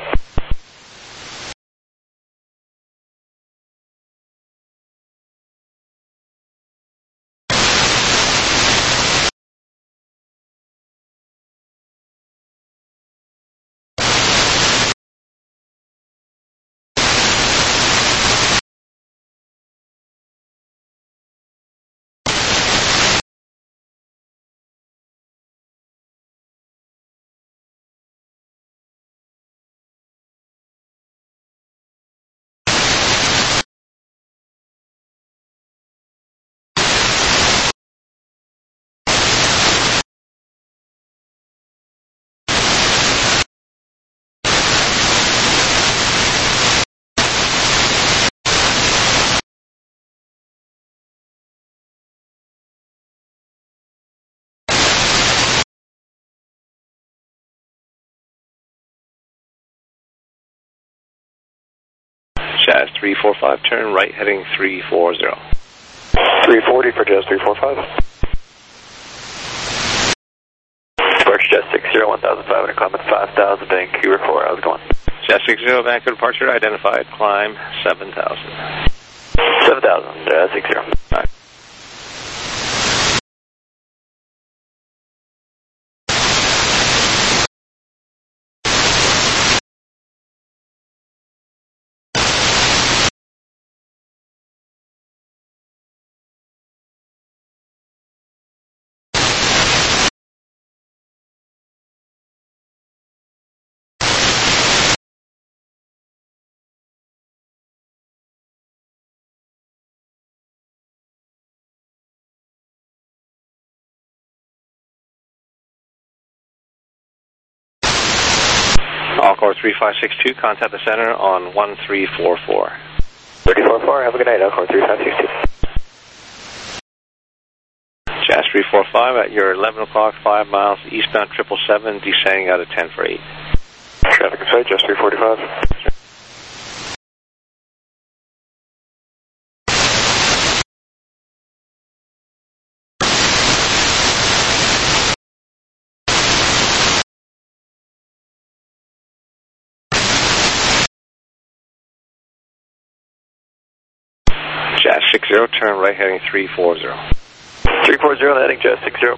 Jazz 345, turn right heading 340. 340 for Jazz 345. Departure Jazz 60, 1500, climb at 5000, Vancouver 4, how's it going? Jazz 60, Vancouver departure identified, climb 7000. 7000, Jazz 60. Right. Encore 3562, contact the center on 1344. 344, have a good night, Encore 3562. Jazz 345 at your 11 o'clock, 5 miles, eastbound 777, descending out of 10 for 8. Traffic inside, Jazz 345. Jazz 60, turn right heading 340. 340, heading Jazz 60.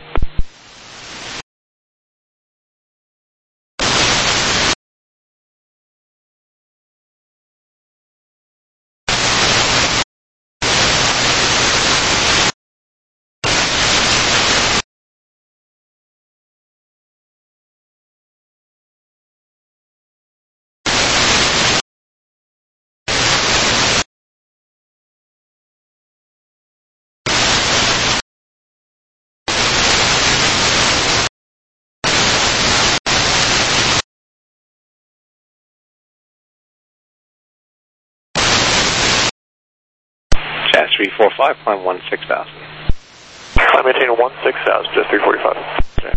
Jazz 345, climb 16,000. Climb maintain 16,000, Jazz 345. Okay.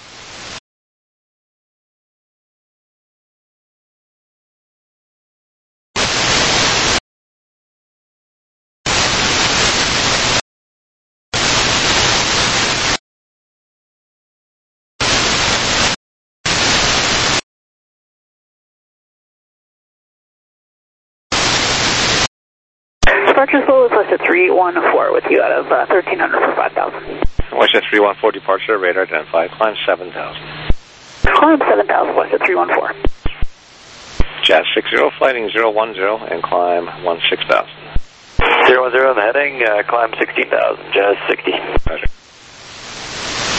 Departure slow is listed 314 with you out of 1300 for 5,000. Westjet 314 departure, radar identified, climb 7,000. Climb 7,000 west at 314. Jazz 60, flighting 010 and climb 16,000. 010, heading, climb 16,000, Jazz 60. Roger.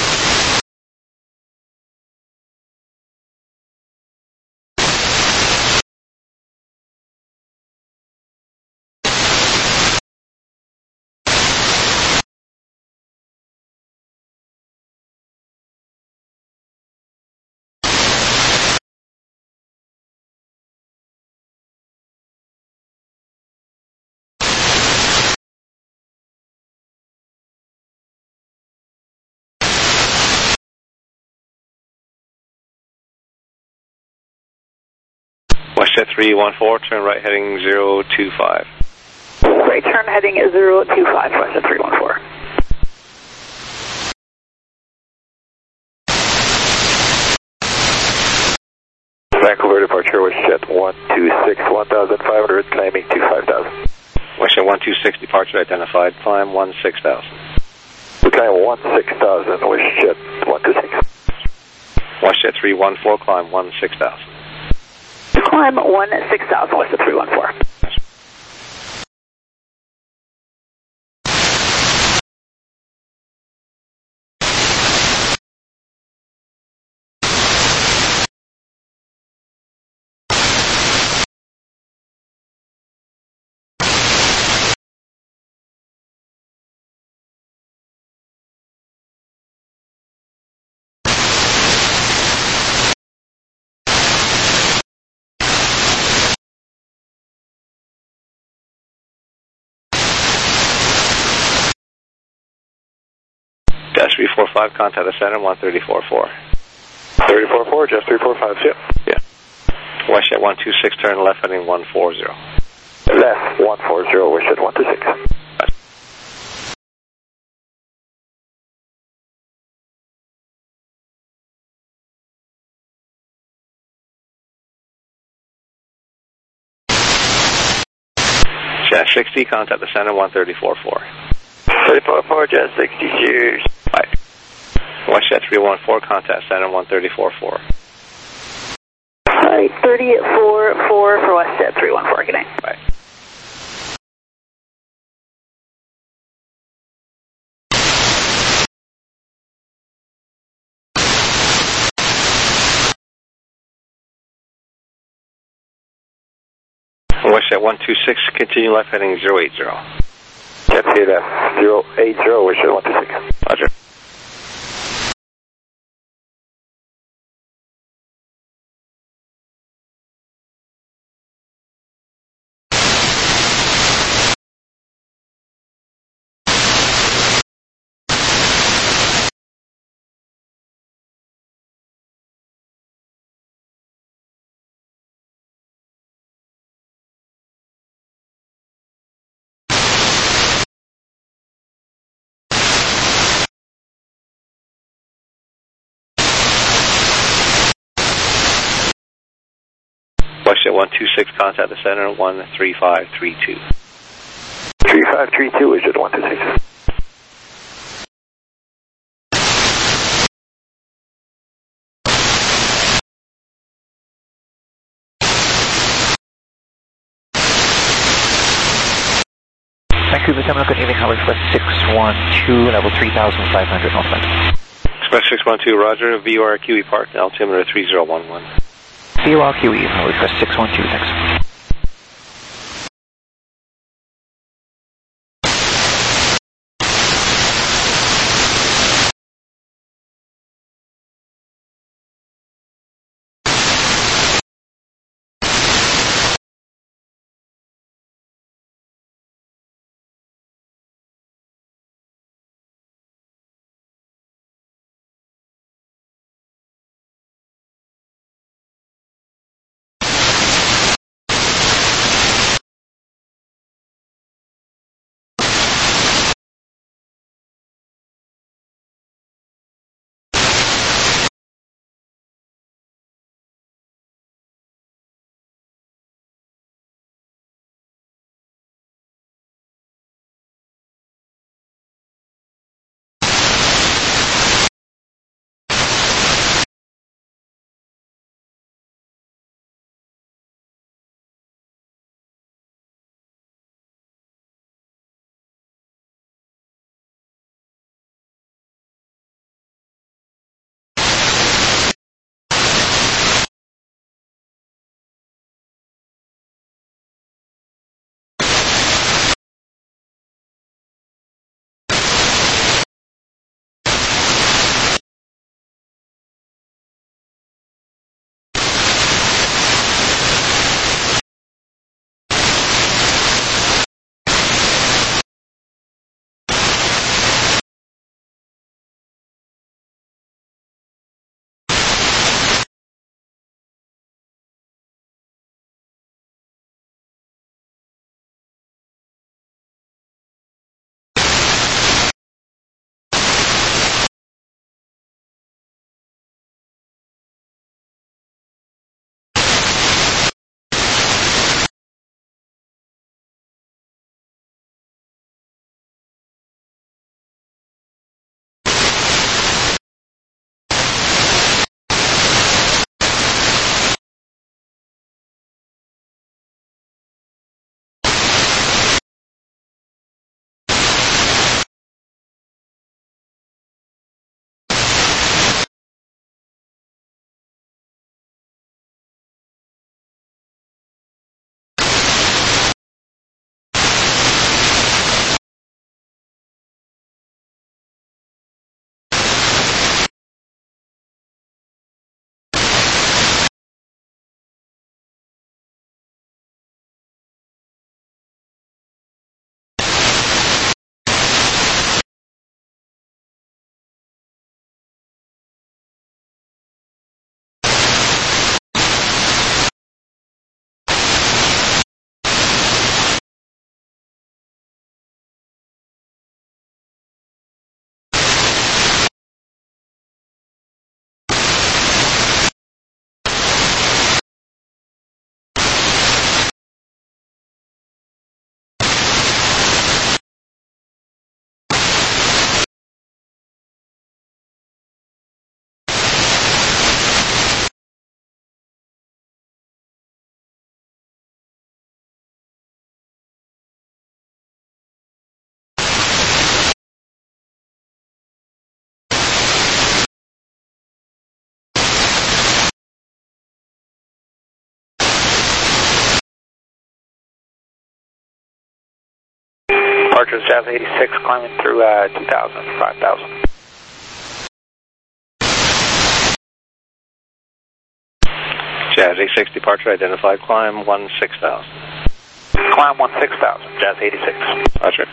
WestJet 314, turn right heading 025. Right turn heading 025, WestJet 314. Vancouver departure, WestJet 126, 1,500, climbing to 5,000. WestJet 126, departure identified, climb 16,000. We climb 16,000, WestJet 126. WestJet 314, climb 16,000. Climb 16,000, WestJet 314. Dash 345, contact the center, 134.4. 34.4, just 345, yeah. WestJet 126, turn left heading 140. Left 140, WestJet 126. Jet 60, contact the center, 134.4. 34.4, Jet 60, cheers. Bye. WestJet 314, contact center, 134.4. Right, 34.4 for WestJet 314, good night. Bye. WestJet 126, continue left heading 080. Jet left 080, WestJet 126. Roger. WestJet 126, contact the center, 13532. 3532, WestJet 126. Vancouver Terminal, good evening, Howard Express 612, level 3,500 northbound. Express 612, roger, VORQE Park, altimeter 3011. VORQE, Howard Express 612, thanks. Departures Jazz 86 climbing through 2000, 5000. Jazz 86 departure identified, climb 16,000. Climb 16,000, Jazz 86. Roger.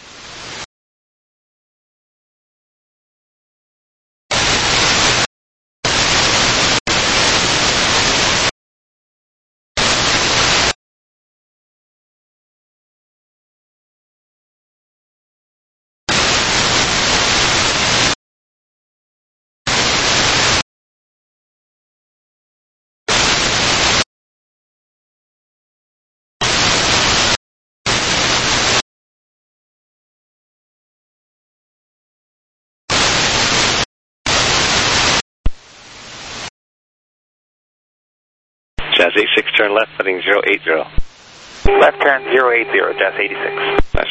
Jazz 86, turn left, heading 080. Left turn 080, Jazz 86. Nice.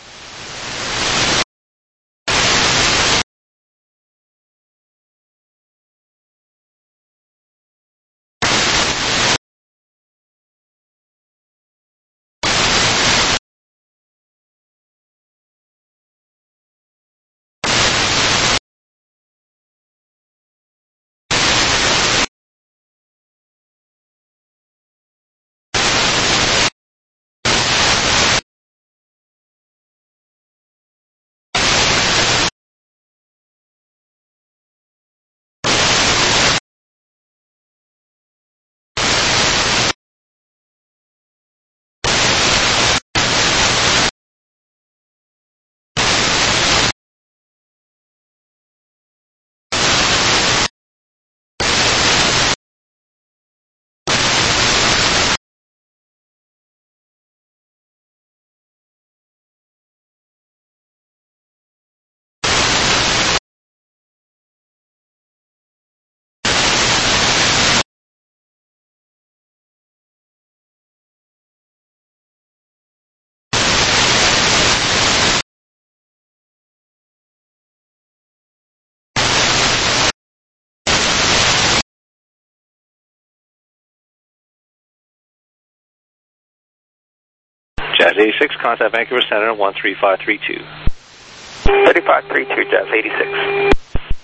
Jazz 86, contact Vancouver Center 13532. 3532, Jazz 86.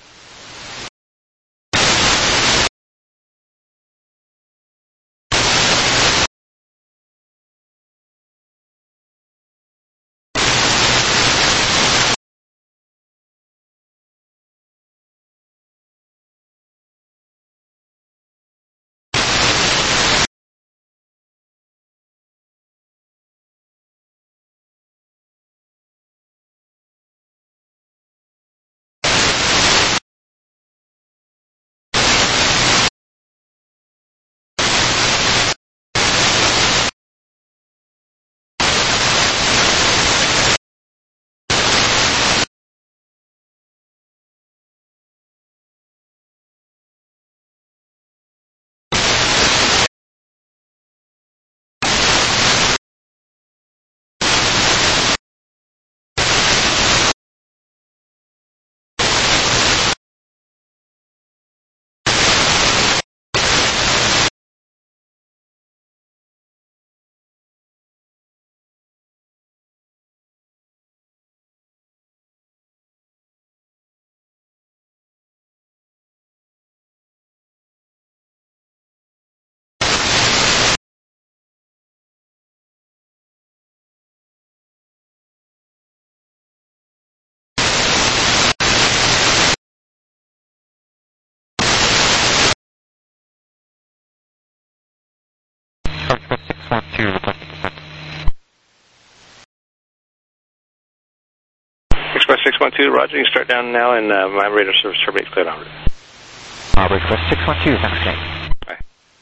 Express 612, roger. You can start down now, and my radar service terminates cleared en route. Express 612, thanks again. Bye.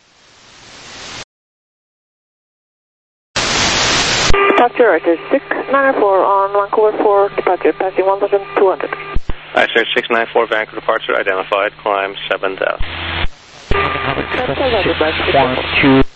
Departure is 694 on Vancouver 4, departure passing 1200. I search 694 Vancouver departure identified, climb 7,000. Express 612.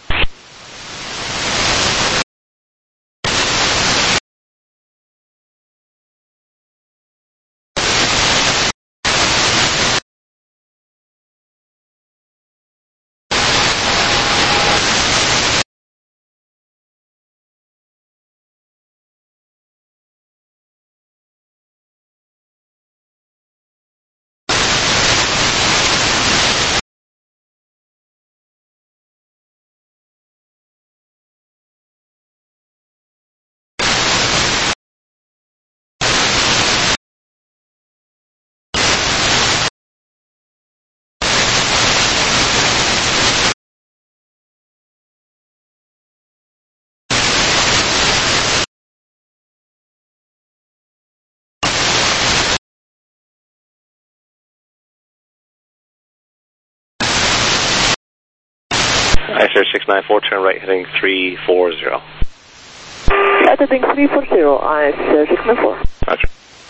ICER 694, turn right heading 340. Heading 340, ICER 694. Roger.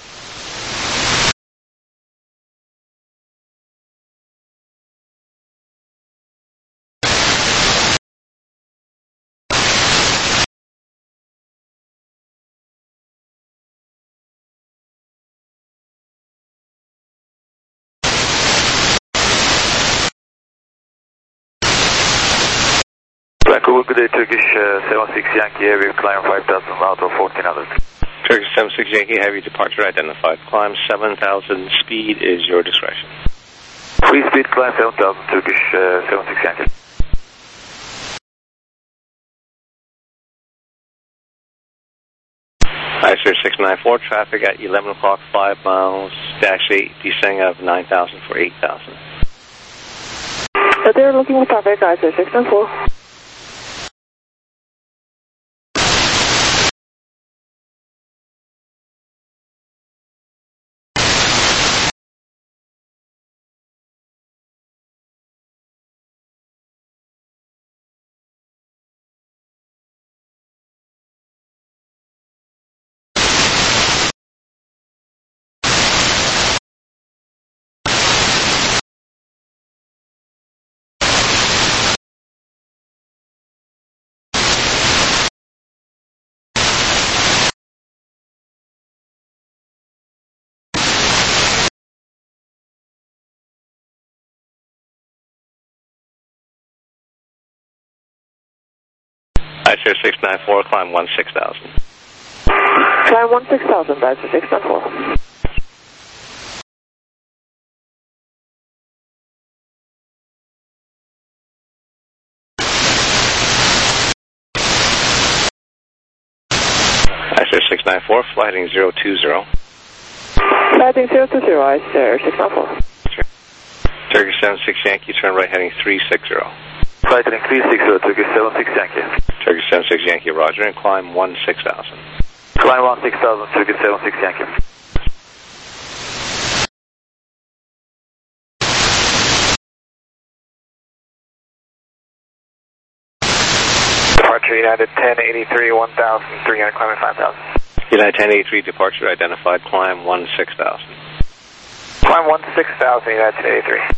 Vancouver, good day, Turkish 76 Yankee Heavy, climb 5,000 out of 1400. Turkish 76 Yankee Heavy, departure identified. Climb 7,000, speed is your discretion. Free speed, climb 7,000, Turkish 76 Yankee. ICER 694, traffic at 11 o'clock, 5 miles, dash 8, descending of 9,000 for 8,000. They're looking for traffic, ICER 694. ICER 694, climb 16,000. Climb 16,000, ICER 694. ICER 694, flighting 020. Flighting 020, ICER 694. Turkish 76 Yankee, turn right heading 360. Flight heading 360, Turkish 76 Yankee. Turkish 76 Yankee, roger, and climb 16,000. Climb 16,000, Turkish 76 Yankee. Departure United 1083, 1,300, climbing 5,000. United 1083, departure identified, climb 16,000. Climb 16,000, United 1083.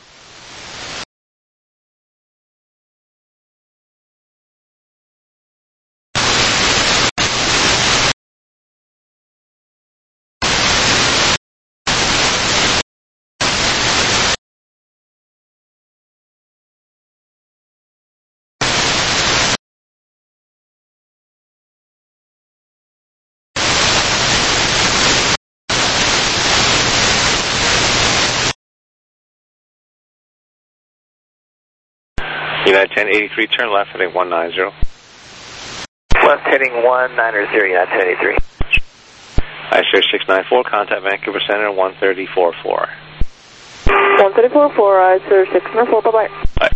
United 1083, turn left heading 190. Left heading 190, United 1083. ICER 694, contact Vancouver Center 13044. 13044, ICER 694, bye-bye. Bye.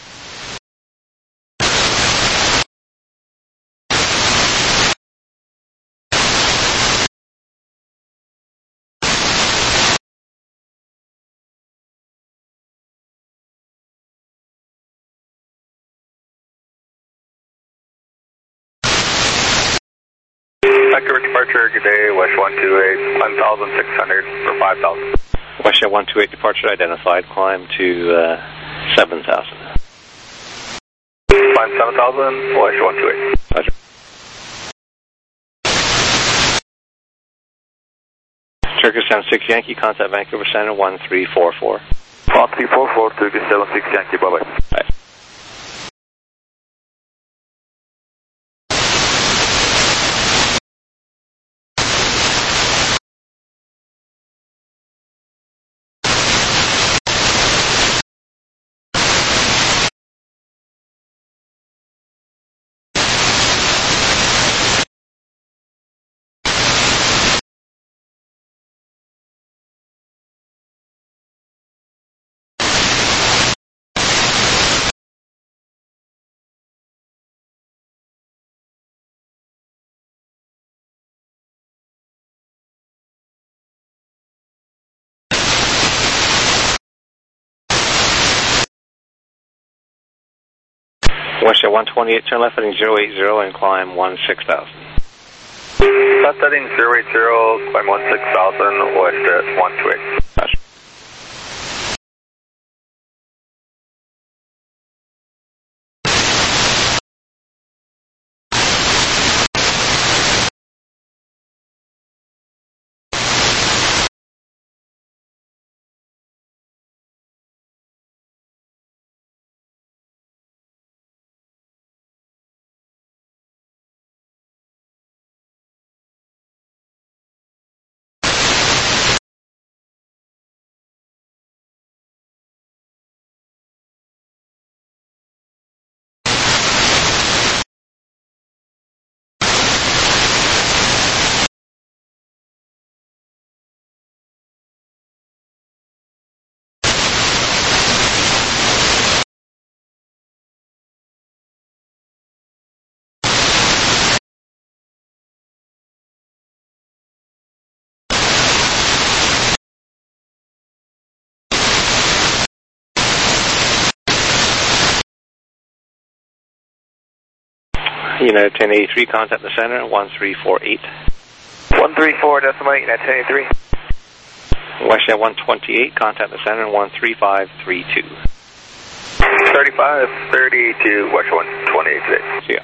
Vancouver departure, good day, West 128, 1,600 for 5,000. Westjet 128, departure identified, climb to 7,000. Climb 7,000, West 128. Roger. Turkish 76 Yankee, contact Vancouver Center 1344. 1344, Turkish 76 Yankee, bye-bye. Bye. WestJet 128, turn left heading 080 and climb 16,000. Left heading 080, climb 16,000, WestJet 128. Gotcha. United 1083, contact the center, 1348. 134, decimal 8, United 1083. WestJet 128, contact the center, 13532. 3532, WestJet 128. See ya.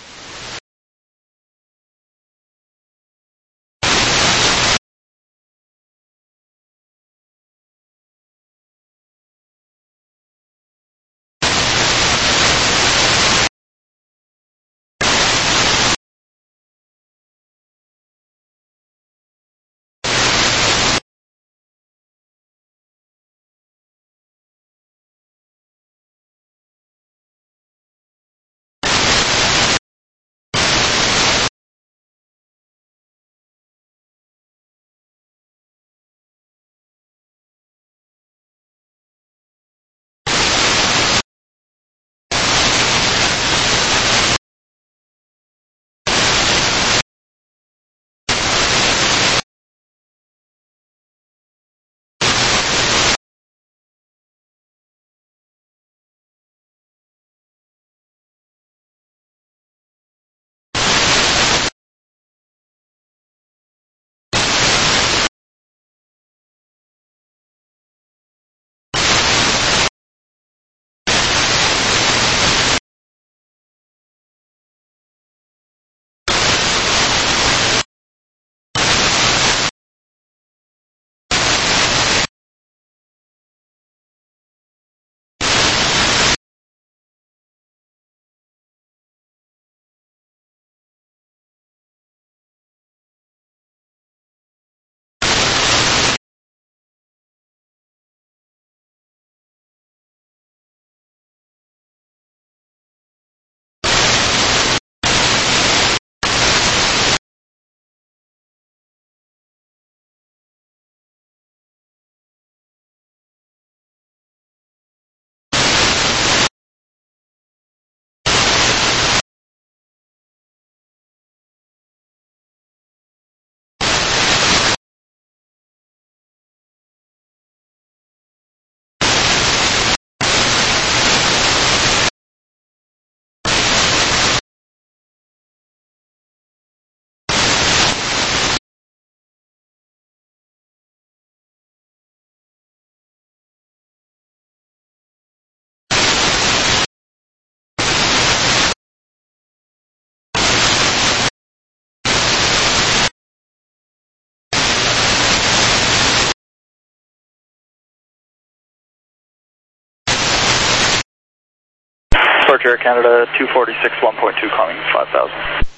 Departure Air Canada 246, 1.2, climbing 5,000.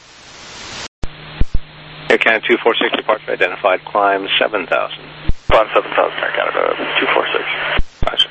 Air Canada 246, departure identified, climb 7,000. Climb 7,000, Air Canada 246. Gotcha.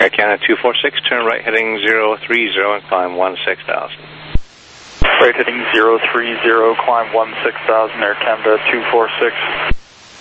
Air Canada 246, turn right heading 030 and climb 16,000. Right heading 030, climb 16,000, Air Canada 246.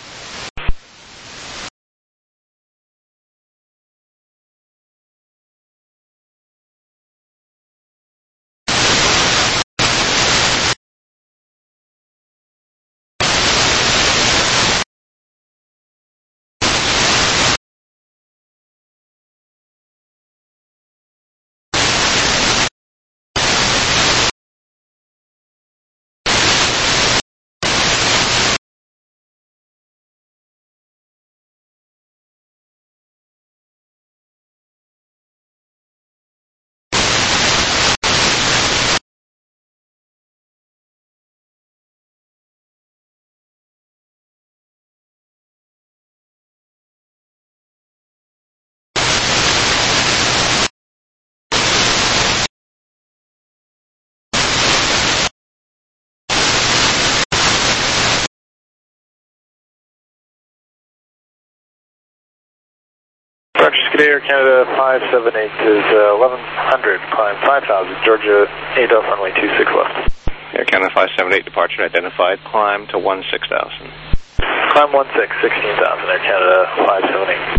Air Canada 578 is 1100, climb 5000, Georgia 8 Delta runway 26 left. Air Canada 578, departure identified, climb to 16,000. Climb 16,000, Air Canada 578.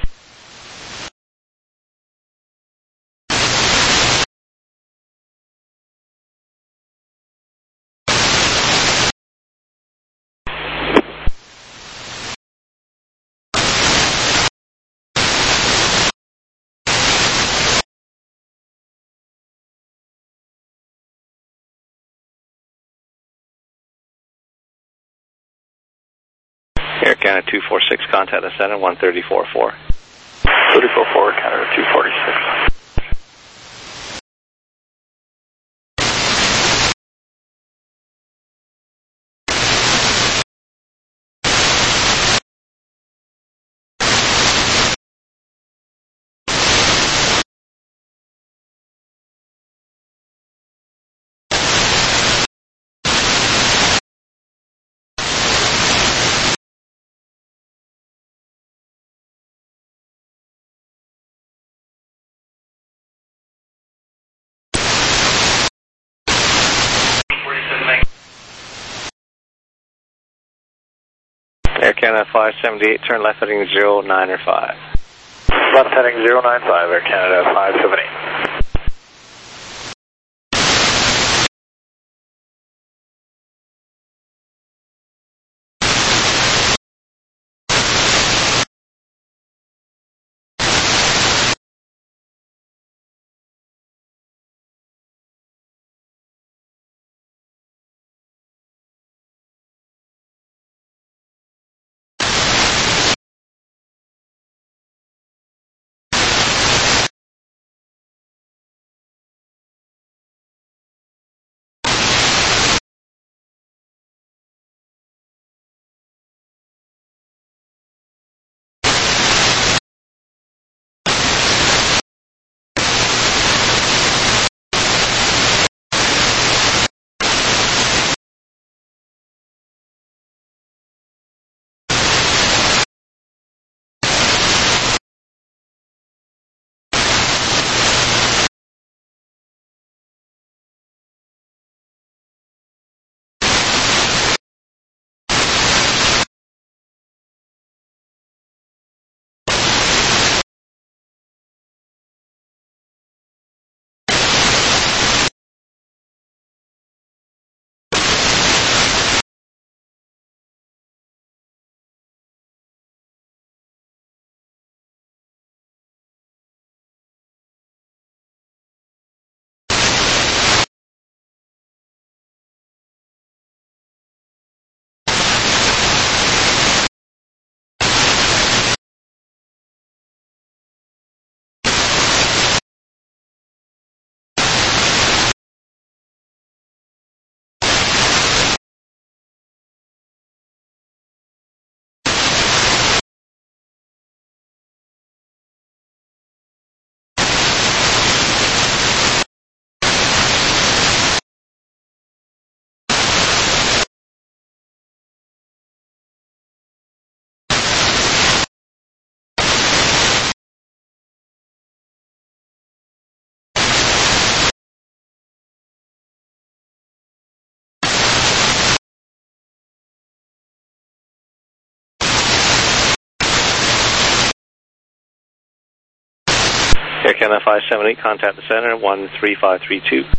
Air Canada 246, contact us at 134.4. 34.4, Canada 246. Air Canada 578, turn left heading 095. Left heading 095, Air Canada 578. Air Canada 578, contact the center, 13532.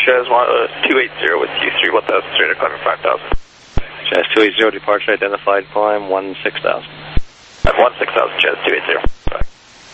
Jazz 280 with you through 1,300, climbing 5,000. Jazz 280, departure identified, climb 16,000. At 16,000, Jazz 280. Bye.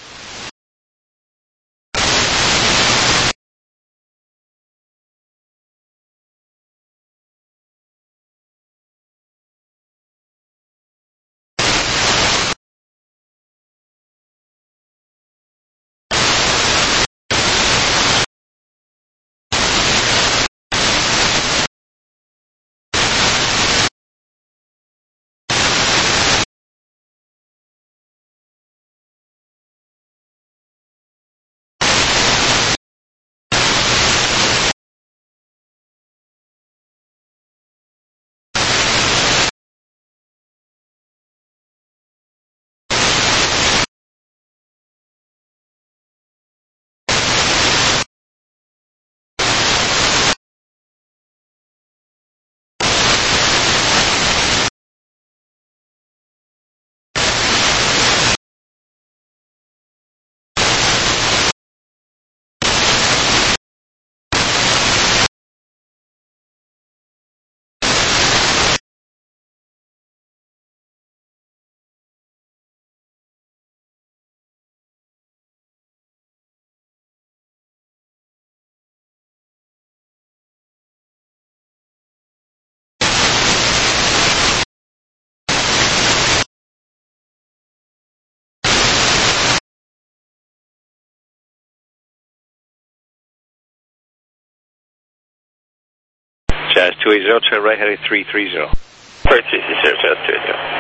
Jazz 280, turn right heading 330. Right 330, Jazz 280.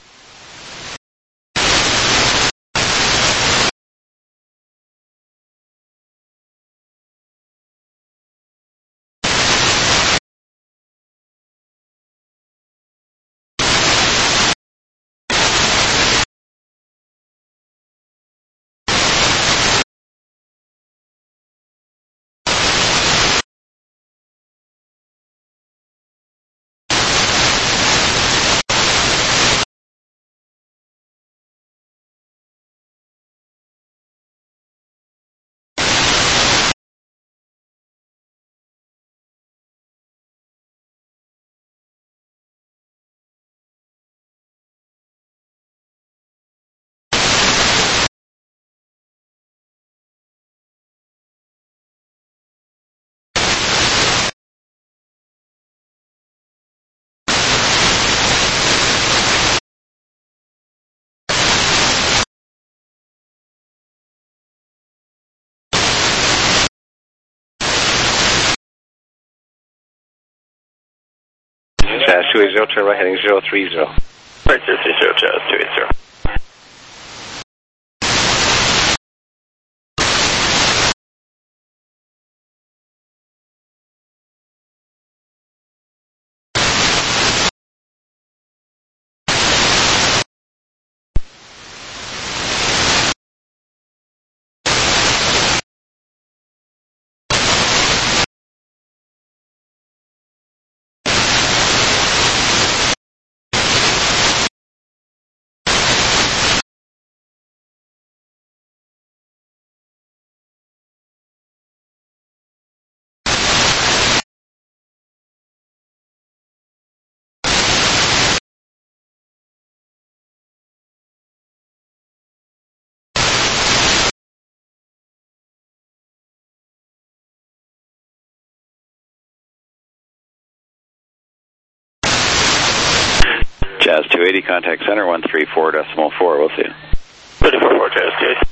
Jazz 280, turn right heading 030. Right 030, Jazz 280. Jazz 280, contact center 134.4. We'll see you. 34.4, Jazz 280.